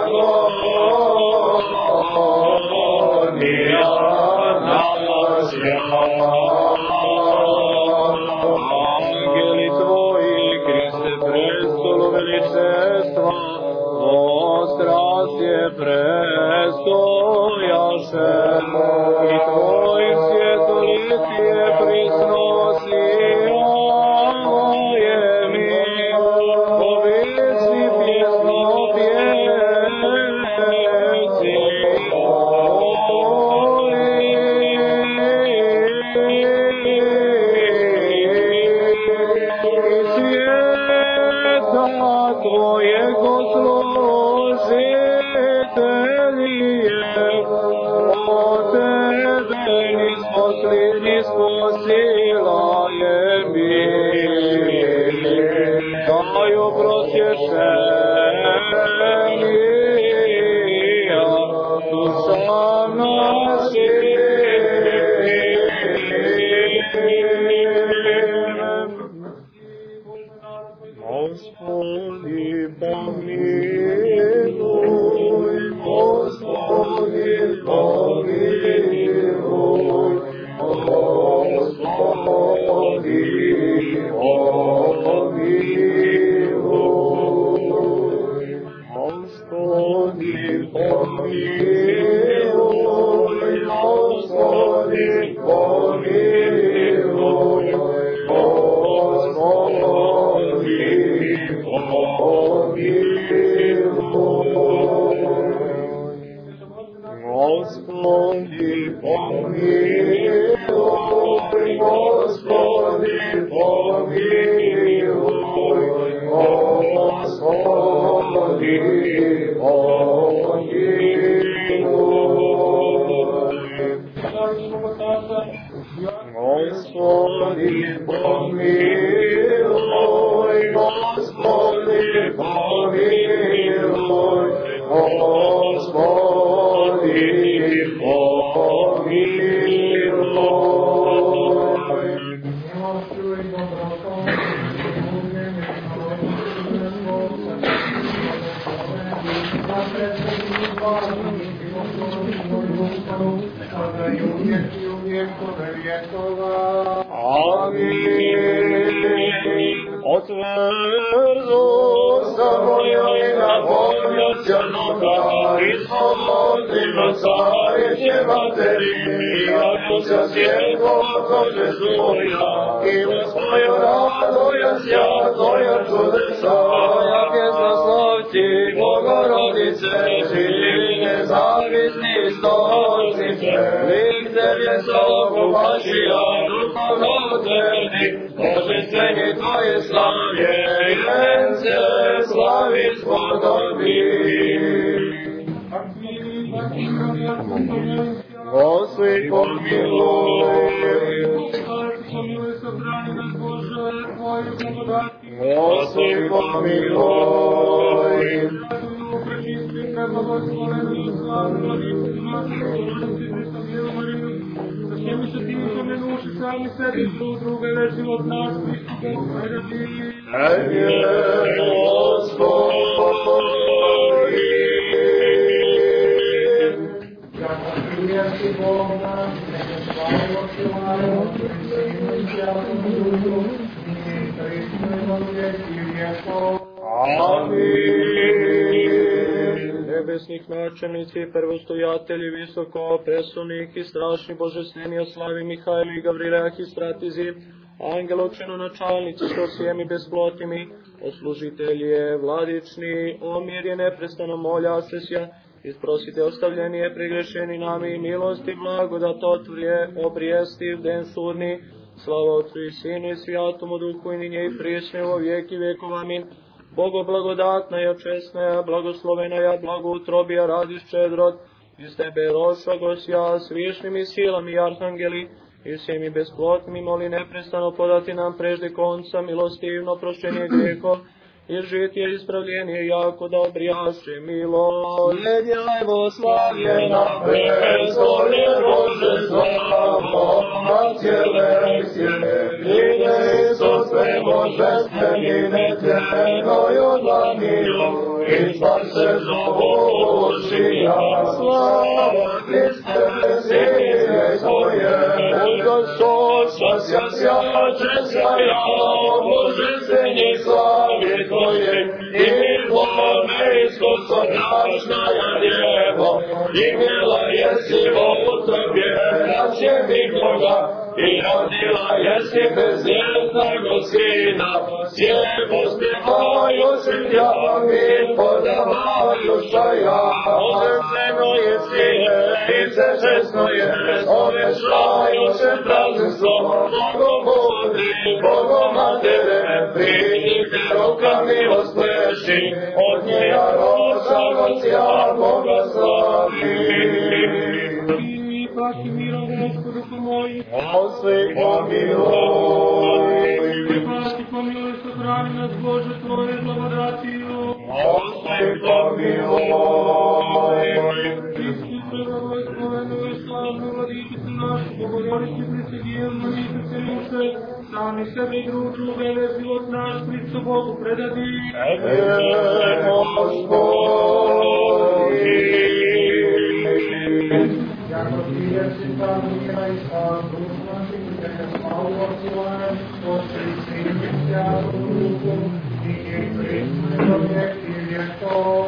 zagonija naša. Angeli Tvoji, Kriste, prestolu veličestva, ostrasje prestojaše, i Tvojim svjetolitije prisnosije mi, povisi pjesmo pjeci. Tvojego služitelje, o Tebe nismo silaje mi, daju prosješenija duša naši. Gospodi pomiluj, Gospodi pomiluj, Gospodi pomiluj, Gospodi pomiluj, Gospodi pomiluj, Gospodi pomiluj, Gospodi pomiluj, Gospodi pomiluj, Gospodi pomiluj, Gospodi Otvrdu sa moja i na polju crnoga, izmolimo careće materi, ako se svjetlo kože svoja, i na svoju radoja sjatoja čudesa, jake zaslovci Bogorodice, žili nezavisni stolnice, lik Tebe soku vašija, duhovno tvrdi, Boženstveni Tvoje slavlje, vence slavi smo Tebi. Gospodi pomiluj, Gospodi pomiluj,
Всеми святими поменувши сами себе друг друга, весь живот наш Христос, nebesnih načelnici, prvostojatelji, visoko presunih i strašni božestveni, oslavi Mihajlu i Gavrile, Ahistratizi, angeločeno načalnici, što svijemi besplotimi, oslužitelje, vladični, omir je neprestano molja sesja, isprosite ostavljenije pregrešeni nami, milosti, blagodat otvrje, obrijesti v den sudni, slava Otcu i Sinu i Svjatomu Duhu i ninje i prisne u vijeki vjekov, amin. Bogo blagodatna, česna, blagoslovena, blagoutrobija, radi ščedrot,
iz tebe rošogosja s višnjim silami i arhangeli, i svim i besplotnim moli neprestano podati nam prežde konca milostivno prošćenje grehov, i žitje ispravljenje jako da obrijaše milost.
Nedjelajmo slavljena, prestolje Bože slavo, na cijele sjedine Isus sve božestvenine tjenojoj dlaniju, i spase zovušija, slava Hriste, sine svoje, Gospod, sjasjače sjaja, božestvenje slavi Tvoje, i Tvoje iskosobrašnaja djevo, i mila jesi u Tobě, načelnikoga, i rodila jesi bezjednego Sina, sjevo spjevaju svjetljami, podavaju šaja, odrezeno je sije, i česno je, ovešaju se praznstvo, Bogomudri, Bogomatere, pridite rukami ospleši, od njeja roša nocija Boga slavi.
Pasti mirom, Gospodu, pomoji.
Господи, помилуй.
Pasti pomiluj, сохрани нас, Боже, Твоей благодатью.
Господи, помилуй.
Христос, благословенную и славную Владычицу нашу, Богородицу Пресвятую, молитву Люше, сами себе и друг друга, весь живот наш Христу Богу предади.
Jako ti tam mira i slavu, neke slavu očuvane, postoji svim sjavnu ruku, i je prisne do vijeki vjekov.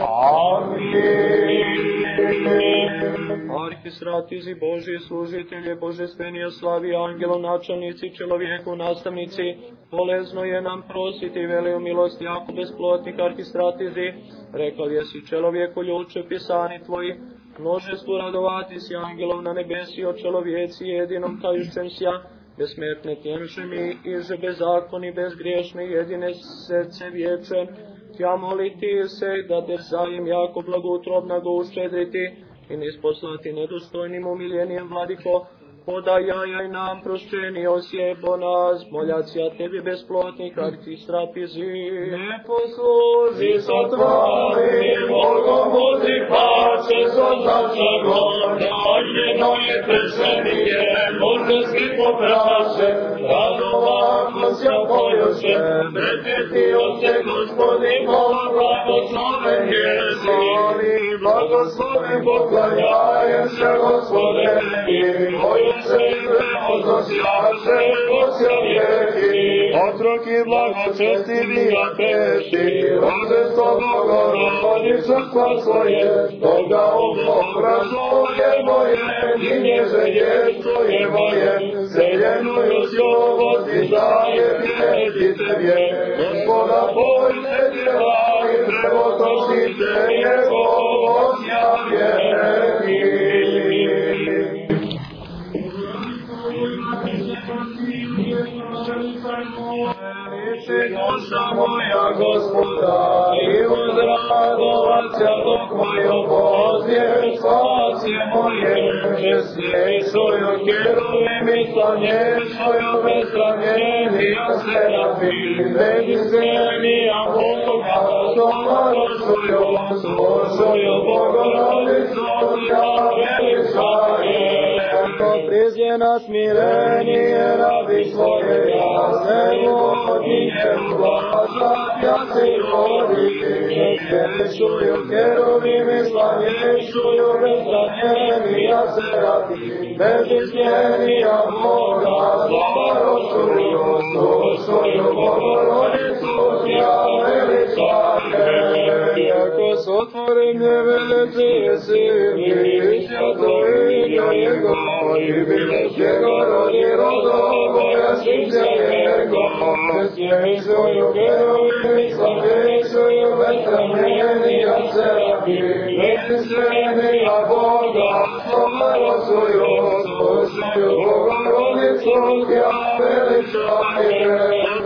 Arhisratizi Božji, služitelje Božestvenija slavi, angelo načelnici, čelovijeku nastavnici, polezno je nam prositi veliju milosti, ako besplotnih arhistratizi, rekao jesi čelovijeku ljuče pisani tvoji, množestvu radovati si angelov na nebesi, o čelovjeci jedinom tajušćem sja, besmrtne tjemše mi, iže bezakoni, bezgriješne, jedine srce vječe, tja moliti se, da te zajem jako blagotrobna go uščedriti, i nisposlati nedostojnim umiljenijem vladiko, podajaj nam prošćeni osjebo nas, moljacija tebi besplotnik arhistratizi.
Ne posluži sotvari, Bogomudri pače, sozačago, najedno je tršenije, božeski popraše, radovako sja pojoše, pretjetio se Gospodi, mola blagosloven jesi, blagosloven poklanjajem se Gospode, i moju se premozosjaše, posja vjeki, otroki blagočestili a prešti, rođenstvo Bogorodičanstva svoje, toga obrazuje moje, i nježenjestvo je moje, seljenuju zjovosti daje vjeti tebje, Gospoda bojte djela i prevotošite njegovo sjavjeti. Veliči duša moja Gospoda, i uzradovat će dok mojo pozdje, spasje moje, že smiješuju keruvimi, slanješuju bezranjenija serafim, bezizrenija Boga, domarošuju, slušuju Bogorodicu, ja veličaje. Prizjena smirenije rabi svoje jasne vodinje ublaža, ja si vodi, smiješuju keruvimi, slanješuju bezranjenija serafim, bezizrenija Boga, domarošuju, slušuju Bogorodicu, ja veličaje. Jako sotvorenje veličije si, vića to imja Jego, i bileć Jego rodi rodovoja šipća Jego, smiješuju keruvimi, slanješuju bezranjenija serafim, bezizrenija Boga, domarošuju, slušuju Bogorodicu, ja veličaje.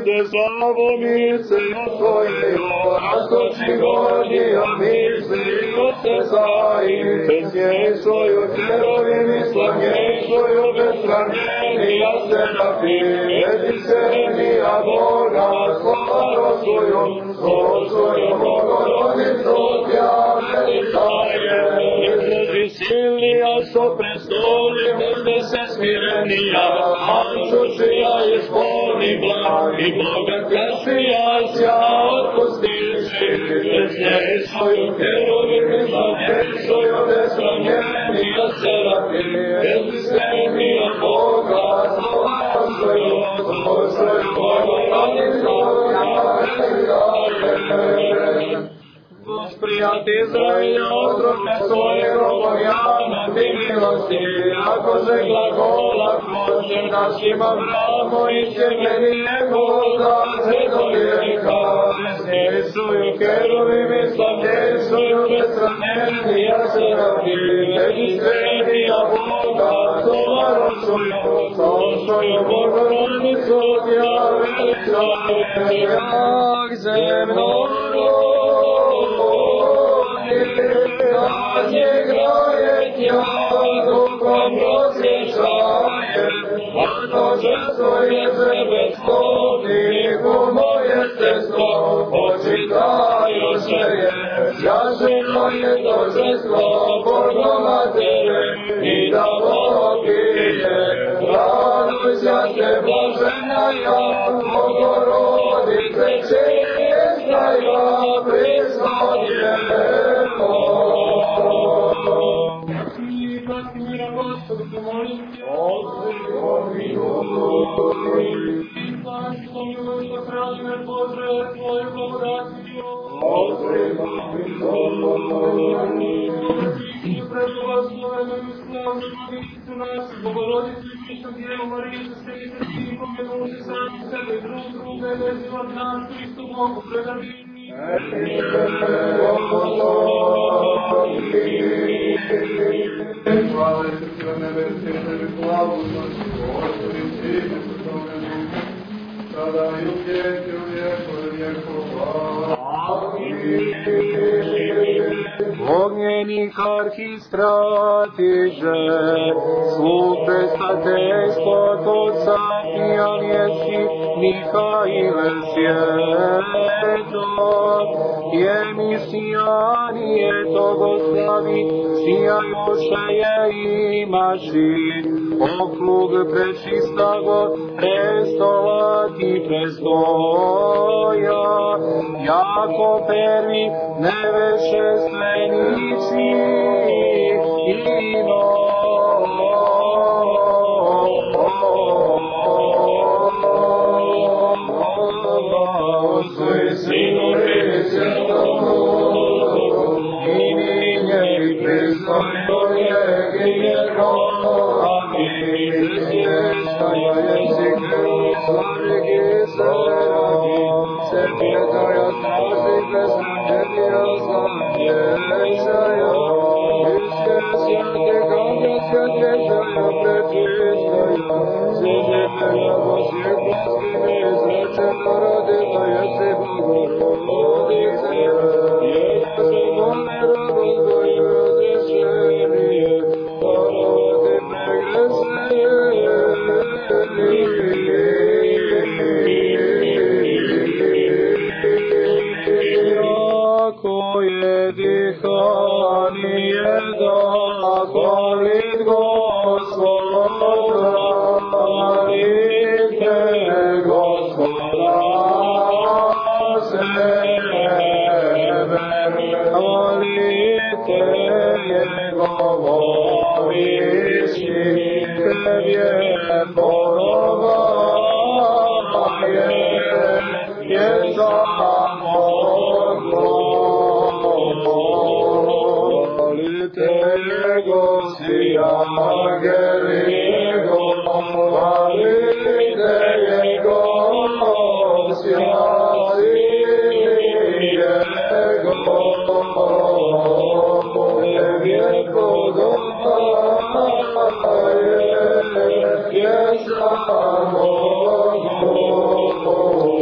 te slavo misli osvojio, rastoči gornija misli otezaj, pesnjej svoju kerovim i slavnjej svoju besranjenija serafim, jedinstvenija Boga, slava svoju, svoju Bogorodicu tja veličaje. Izrazi silnija so prestoli, možda se smirenija, Ančučija je spolni blag i Boga krasija sja otpustiši. Pesnjej svoju kerovim i slavnjej svoju besranjenija serafim, jedinstvenija Boga, slava svoju, svoju Bogorodicu tja veličaje. Gospod Izraelja, otroke svoje robovjana, ti milosti, ako se glagola kroče našim Avramo i sjemeni Jehoda, sve do vijeka. Pesnjesuju keruvim i slavnjesuju besranjenija serafim, jedinstvenija Boga, slava svoju Bogorodicu tja veličaje. Jak zemno Grajetja duhom prosječaje, a to često je zrebecko, niku moje cesto, počitaju se je, jaženo je to često, Bogomatere, i da Bogije, raduj se blažena ja, Bogorodice česta ja, prisnodje.
Господу помолимся. Славимся, храним Боже, Твою благодатью. И преблагословенную славу Владычицу нашу, Богородицу и Пречистую Деву Марию, со всеми святыми, помянувши сами себе друг друга, и весь от нас, Христу Богу, предадим.
Слава Иисусу на небесе, славу Господи, Сыне, Святого Духа, sada i u vijeki u vijeku vjekova.
Ognjenih arhistratiže, sluh prestateljstva Otca i Anjelski Mihaile svijeto, je misijanije togo slavi, sijajoše je imaši, okrug prečistago prestola ti prestoja, jako prvi nevešestvenici ino. Svoj Sinore svjetomu, i ninje i pristojnje ginjeko, amin. Svjeskaja jezike u slavike seragi, se pjetoja straži besranjenija slavnješaja, iske sjate kanja svjetešaja prečistaja, ziditelja Bosjekovskine izrečeno rodila jesi Bogorodice, jeste se mole radost Boju razrešenije, porovati Ako je dihanije da hvalit Gospoda, hvalite Gospoda sebe, hvalite Njegovo višnji, tebje porovaje, je samo hvalite Jego svi angeli Jego, hvalite Jego sjasi Jego, tebje podobaje, je samo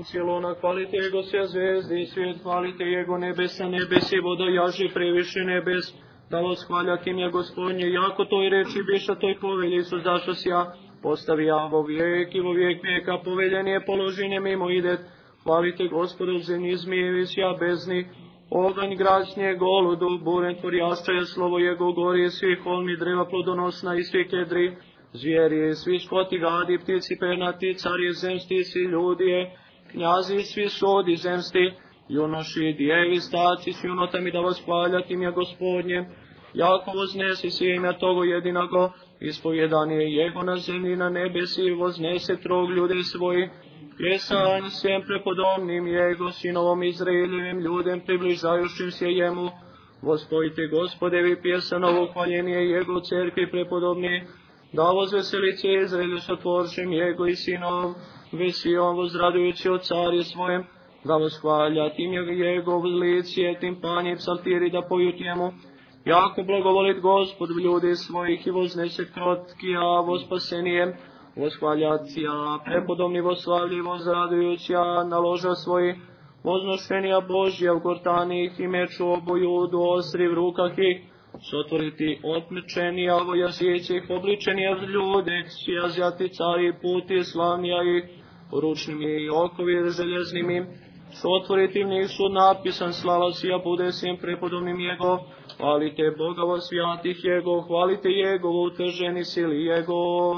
Cilona, hvalite Jego sve zvezde i svijet, hvalite Jego nebesa, nebesi, voda jaži previše nebes, da vas hvaljatim ja Gospodnje, jako toj reči biša toj povelji, suzdašo ja, postavi ja vo vijek i vo vijek vijeka, poveljen je položine mimo idet, hvalite Gospodu zemlji zmijevi sja bezni, oganj gračnje goludu, buren tvorjašća slovo Jego gori, svi holmi dreva plodonosna i svi kedri, zvijeri, svi škoti gadi, ptici pernati, cari zemsti, svi ljudije, knjazi, svi sodi zemsti, junoši, djevi, staci, s junotami da vas hvaljatim ja Gospodnje, jako voznesi si imja togo jedinago, ispovjedanje Jego na zemlji na nebesi, voznese trog ljude svoji, pjesanj svem prepodobnim Jego, sinovom Izraeljevim ljudem približajušim se Jemu, vospojite Gospodevi pjesanovo hvaljenje Jego cerkvi prepodobni, da vozveselice Izraelju sotvoršim Jego i sinov, Vesijom vozradujući o carje svojem, da vas hvaljatim Jego licije, tim panji psaltiri da poju njemu, jako blagovolit Gospod v ljudi svojih i voznese krotkija vospasenijem, voshvaljacija, prepodobni voslavlji, vozradujuća, naloža svoji, voznošenja Božja v gortanih i meču oboju do ostri v rukah ih, sotvoriti otmečenija vojazićih, obličenija v ljude, sjazjati cari puti slavnija ih, poručnimi i okovi željeznimi, sotvoriti v njih sud napisan, slava sija bude svim prepodobnim Jego, hvalite Boga vo svjatih Jego, hvalite Jego u utrženi sili Jego.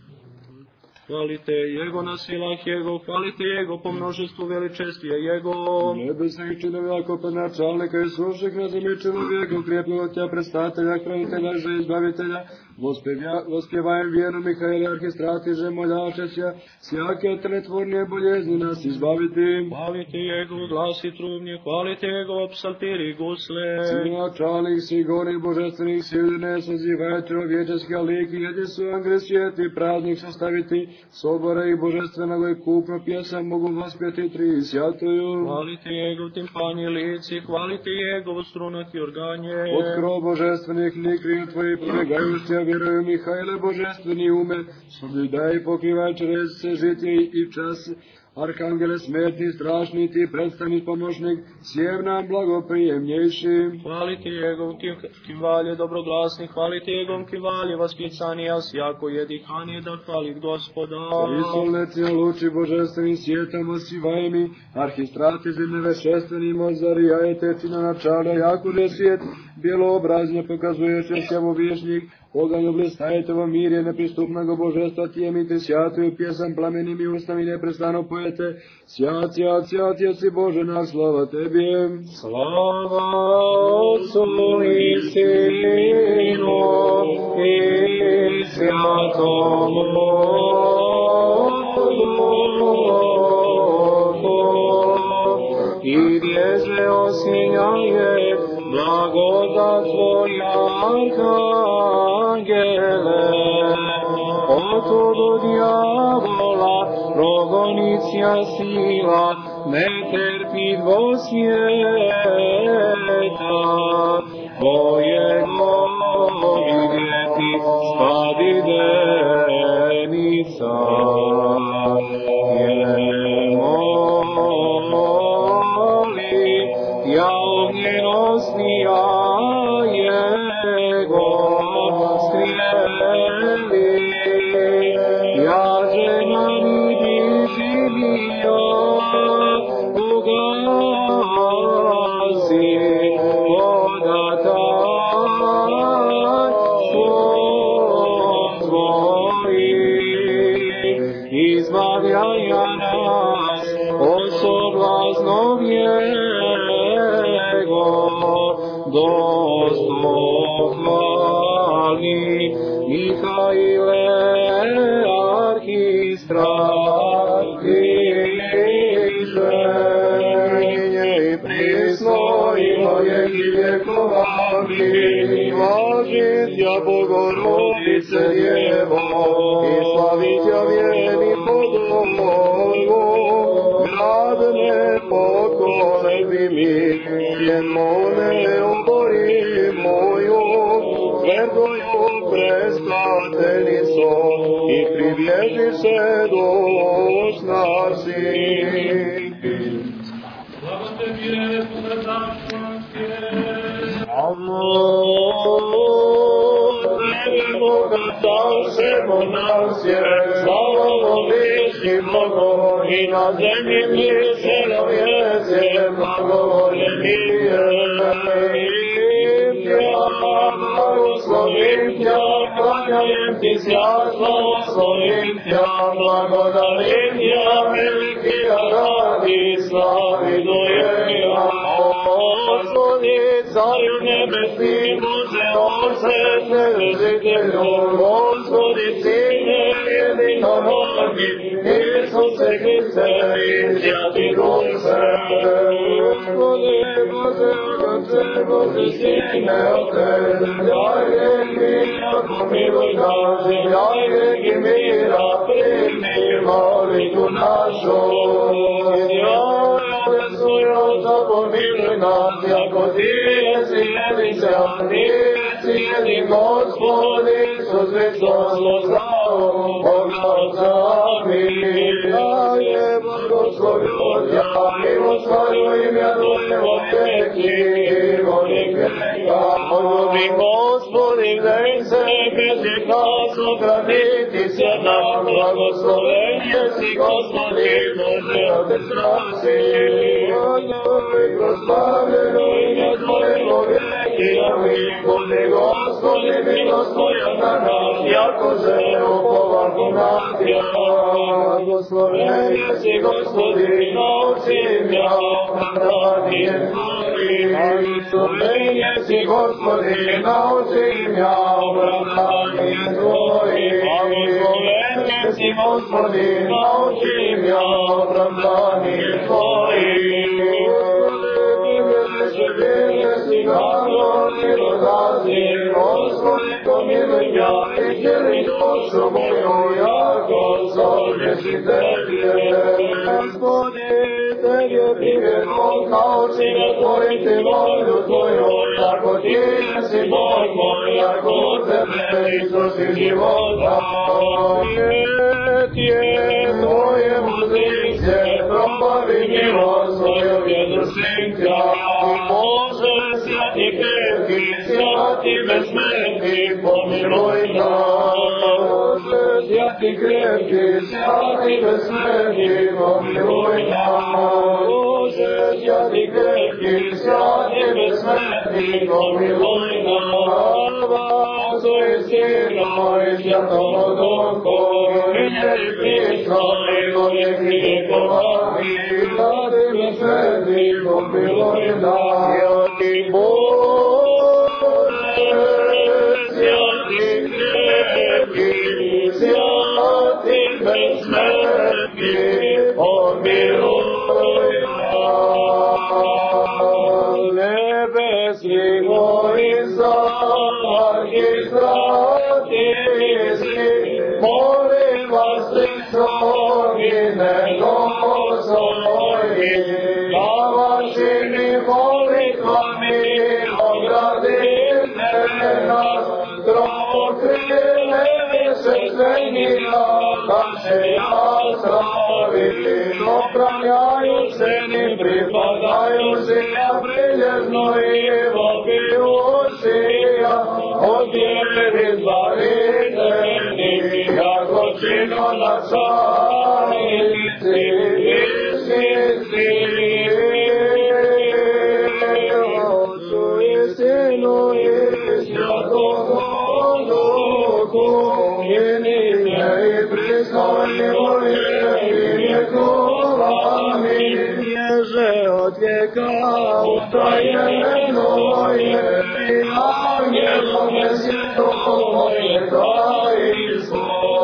Hvalite Jego na silah Jego, hvalite Jego po množestvu veličestvija Jego.
Nebesnih činova jako prednačalnika i sluših na zemlji čovjeka, krepljivotja, predstavitelja, hranitelja, izbavitelja, vospjevajem vjeru Mihaela, arhistratiže, moljačeća, sjake tretvornije boljezni nas izbaviti.
Hvalite Jego, glasi trubnje, hvalite Jego, psaltiri, gusle.
Sinačalnih, sigornih, božestvenih, silne, sazivajte o vječeski lik, jedi su angresijeti, praznik sastaviti, sobora i božestvenog i kupno pjesam mogu vaspjeti tri sjatuju.
Hvalite Jego, timpani lici, hvalite Jego, strunah i organje.
Otkro božestvenih nikriju tvoji pregajušća, vjeruju Mihaile božestveni ume, sudaj pokrivaj čerez se žitje i čas. Arhangele smetni, strašni ti, predstavni pomoćnik, sjev nam blagoprijemnjejši.
Hvalite Jegov kivalje dobroglasni, hvalite Jegov kivalje vaspjecanija, sjako jedihanje da hvalit Gospoda.
Isolneci luči božestvenim svijetom osivajemi, arhistrati zemlje vešestveni mozarijajte čina načala, jako je svijet, bjeloobrazne pokazuješ sjavo vješnik, oganju blestajte vo mirje nepristupnego božestva, tijemite sjatuju pjesan plamenim i ustami neprestano pojete, sjat, sjat, sjat, jesi Bože naš, slava Tebi.
Slava Otcu i Sinu i Svjatomu Duhu, i dježe osjenjaje blagodat Tvoja Arhangele, otudu djavola, progonicija sila, ne terpi dvo svijeta, Tvojego vidjeti spadi denica, ja ognjenosnija Jego strijeli, ja ženjani živio ugasi podatan svom tvoji, izbavljaj nas od soblaznog dostojni Mihaile arhistratiže, i prisno i vojek i vjekovami, važitja Bogorodice Djevo, i slavitja vjeni podobogu, grad nepokolebi jen mone obori moju, tvrdoju prestateljico, i pribježi se do snasi.
Tebi, posredzačnosti.
Boga Tavšemo nas je, slavo viši Bogo, i na zemlji bliženo jeze, blagovolje mi je. Blagoslovim Tja, klanjajem Ti sjat, blagoslovim Tja, blagodarim Tja, veliki radi, slavi dojenja. Gospodi, Carju nebesni, Bože, Oče, Svevžitelju, Gospodi, Sine, jedinorodni, Isuse Hriste, izjati duše. Gospodi, Bože, Oče, Bože, Sine, Otec, daj reki, pomiluj nas, daj reki mira, primi molitu našu. Pomiluj nas, jako Ti jesi jedince, a Ti jesi jedin Gospod, Isus Hristos, slavu Boga Otca, amin. Da je blagoslovio Tja, milostvaju imja Tvoje vijeki, volik vijeka. Odgovi Gospodi, dej se, bez nas okraniti se nam, blagosloven jesi Gospodi, Bože, Otec nasi. Proslavljeno ime Tvoje vijeki, amin. Bude Gospodi, milost Tvoja na nas, jako ženu povaku nadja. Blagosloven jesi Gospodi, naučim ja, opravdanijem Tvojim. Blagosloven jesi Gospodi, naučim ja, opravdanijem Tvojim. Blagosloven jesi Gospodi, naučim ja, opravdanijem Tvojim. Gospodi, pomiluj ja i djeli dušu moju, jako zovnjesi Tebe. Gospodi, Tebe primjerno, nauči me tvoriti volju Tvoju, jako Ti jesi Bog moj, jako od Tebe iznosi života. Svijet je Tvoje muzice, probavi milost Tvoju vjedrušim Tja. Bože, sjati krepki, sjati besmrtni, pomiluj nas. Bože, sjati krepki, sjati besmrtni, pomiluj nas. Bože, sjati krepki, sjati besmrtni, pomiluj nas. Otcu i Sinu i Svjatomu Duhu, i njeri pismo i volje krijekovati, radi besmrtni, pomiluj nas. Sjati Bože, sjati krepki, sjati besmrtni, pomiluj nas. Nebesni moji arhistrati svi, molim vas Hristovi nedostojni, da vašimi molitvami ogradite nas, trokrile sveštenika naše jastravi, dopravljajućeni, pripadajući, a prilježno i vopijući, od vjeri zbavitelji, jako čino na čajnici, višnici. Otcu i Sinu i Svjatomu Duhu, jedinje i pristojno vijeki vjekovami, ježe od vijeka utajeno je, i angelome svjetovo je tajstvo.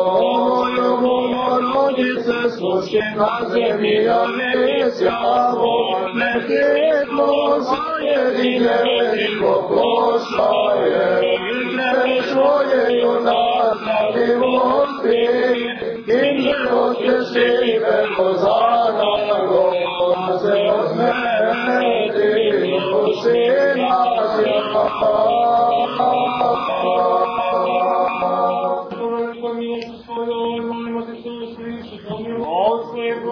Bogorodice, sluši na zemlji, a nesjavo, nekretno zajedine i pokošaje, izne svoje junak na milosti, i život je šive pozanago, a se osmeti duši naša. Molimo se, što sliši, pomiluj.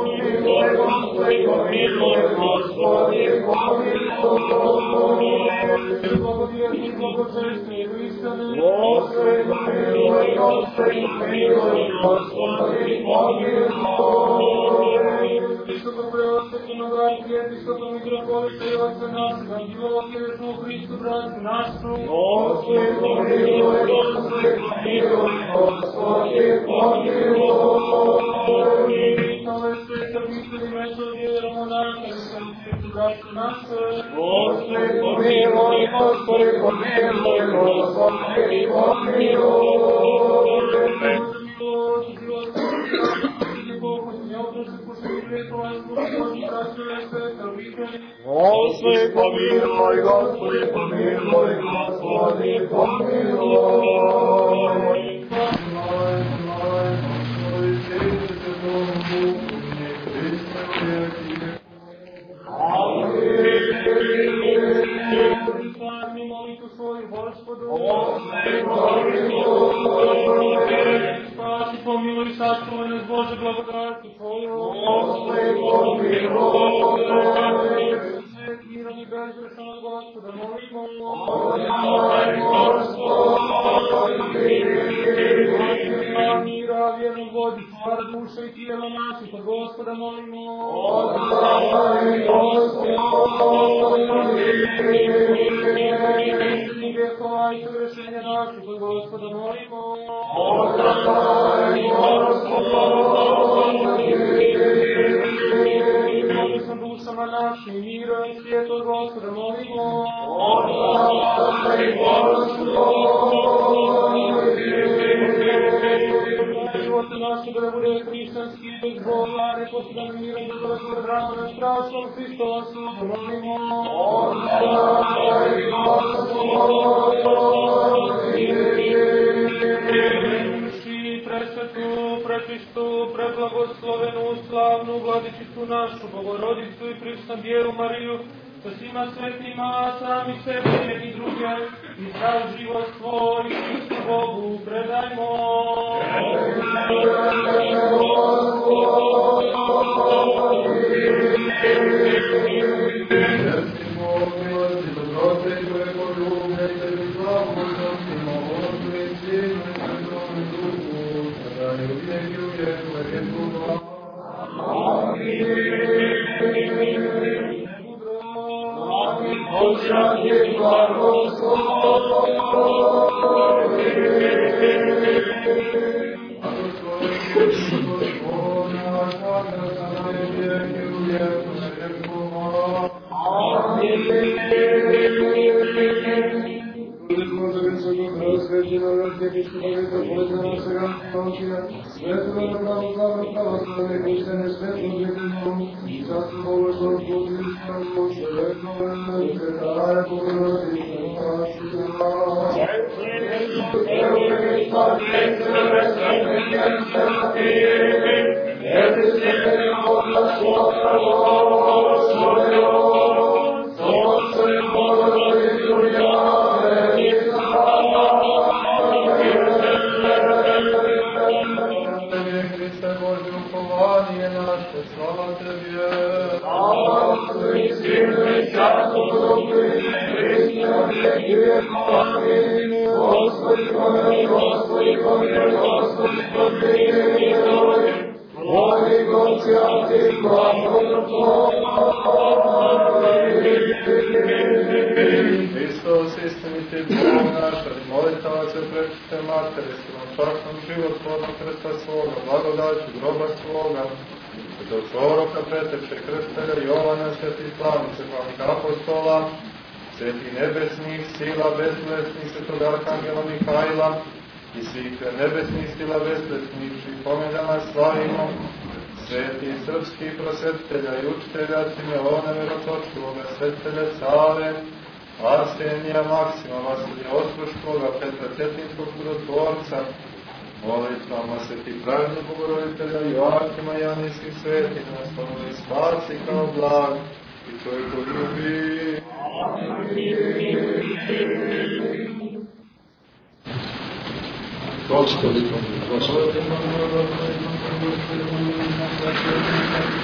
Gospodi,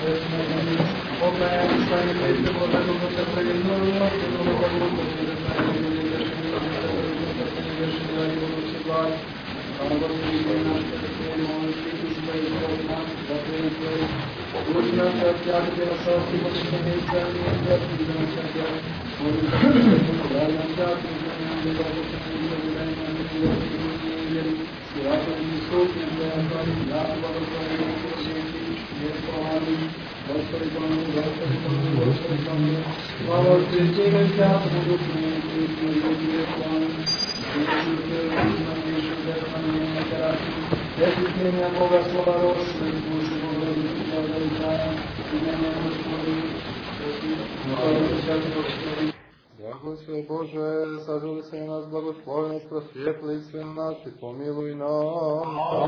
Благослови Боже, сожили се на нас, благослови нас, просветли се на нас и помилуй нас.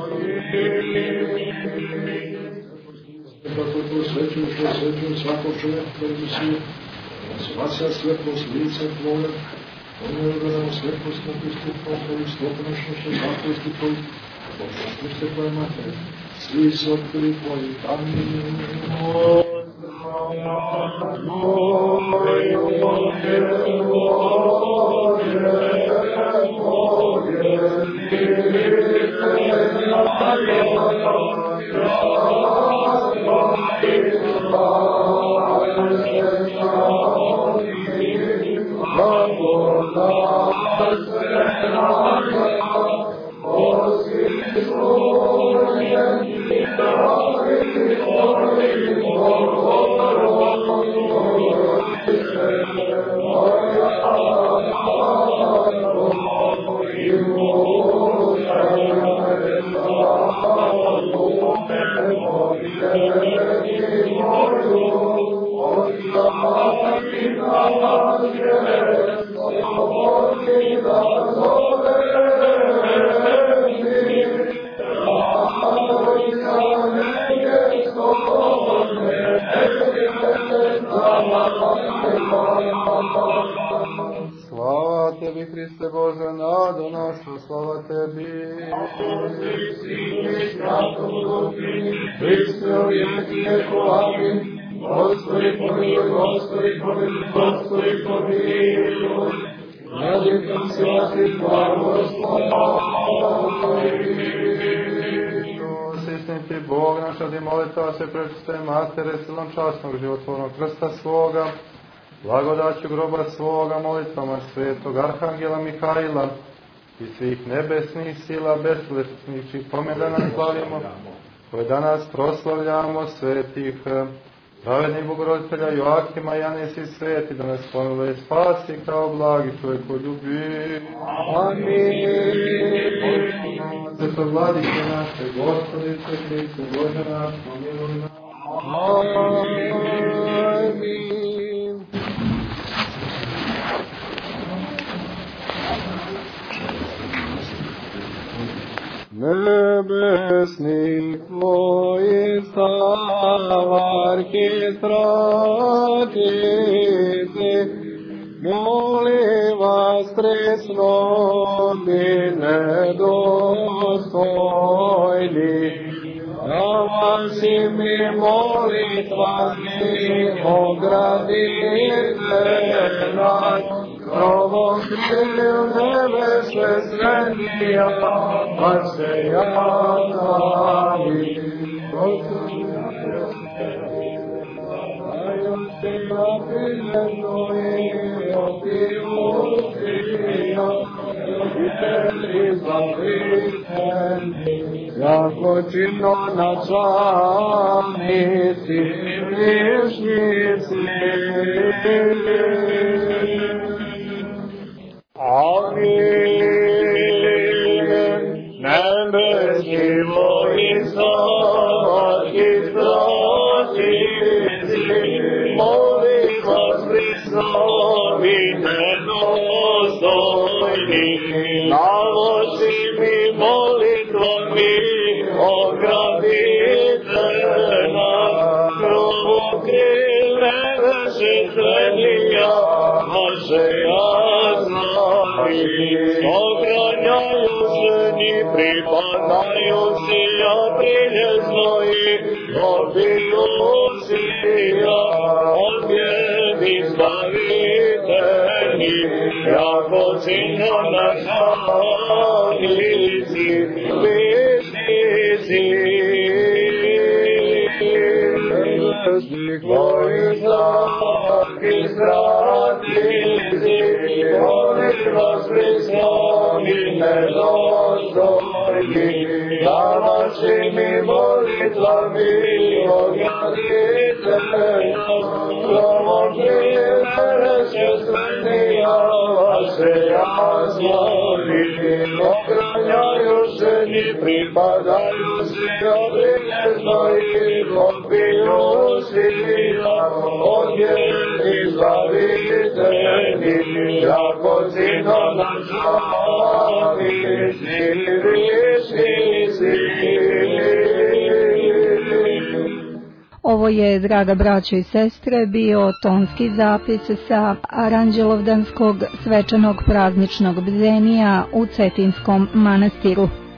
Kako prosvećujem svakog čovjeka koji si spasja svetlost lica Tvoje, pomilo da nam svetlost na pristupno Tvoju stopnošnošću zakonski Tvoju, Bože Tvoje matere, svi sotkoli Tvoji, amin.
Slava Tebi, Hriste Bože, nado naša, slava Tebi.
Hriste, uvijek amin. Gospodi pomiluj, Gospodi pomiluj, Gospodi pomiluj. Nadjekom se vasi
Sisniti Bog naš, radi molitva se prečiste Matere, silom časnog životvornog krsta svoga, blagodaću groba svoga, molitvama svetog Arhangela Mihaila i svih nebesnih sila besletnih čih pomena slavimo, koje danas proslavljamo svetih pravednih bogoroditelja Joakima, Janes i Sveti, da nas pomiluje i spasi kao blagi čovjekoljubi.
Amin.
Sveto vladike naše, Gospodice, Hriste Bože naš, pomiluj nas.
Amin.
Nebesni tvoji arhistratici, moli vas presnodine dostojni, da vašimi molitvami ogradite nas, krovom kril nebeše svetija, pa se javi. Jako čino načalnici, višnici. Amin. Nebesni moji arhistratici, moli vas Hristovi nedostojni, naložimi molitvami ogradite nas, krovokrilne veše sredlija, naše jaznari, ogranjaju ženi, pripadaju si, a priljeznoj
Odbilusija, odbjedi zbavitelji, jako cino na šalici, ličnici. Tvoji zlaki stratici, oni vas prislomi nedostojni, da vašimi molitvami ograditelja, slovom primere će svetija vaše razlovi, okranjaju se ni pripadaju svi obilježno i popiju sila, odjeli zbavitelji, jako cino na šalici, ličnici.
Ovo je, draga braćo i sestre, bio tonski zapis sa Aranđelovdanskog svečanog prazničnog bdenija u Cetinskom manastiru.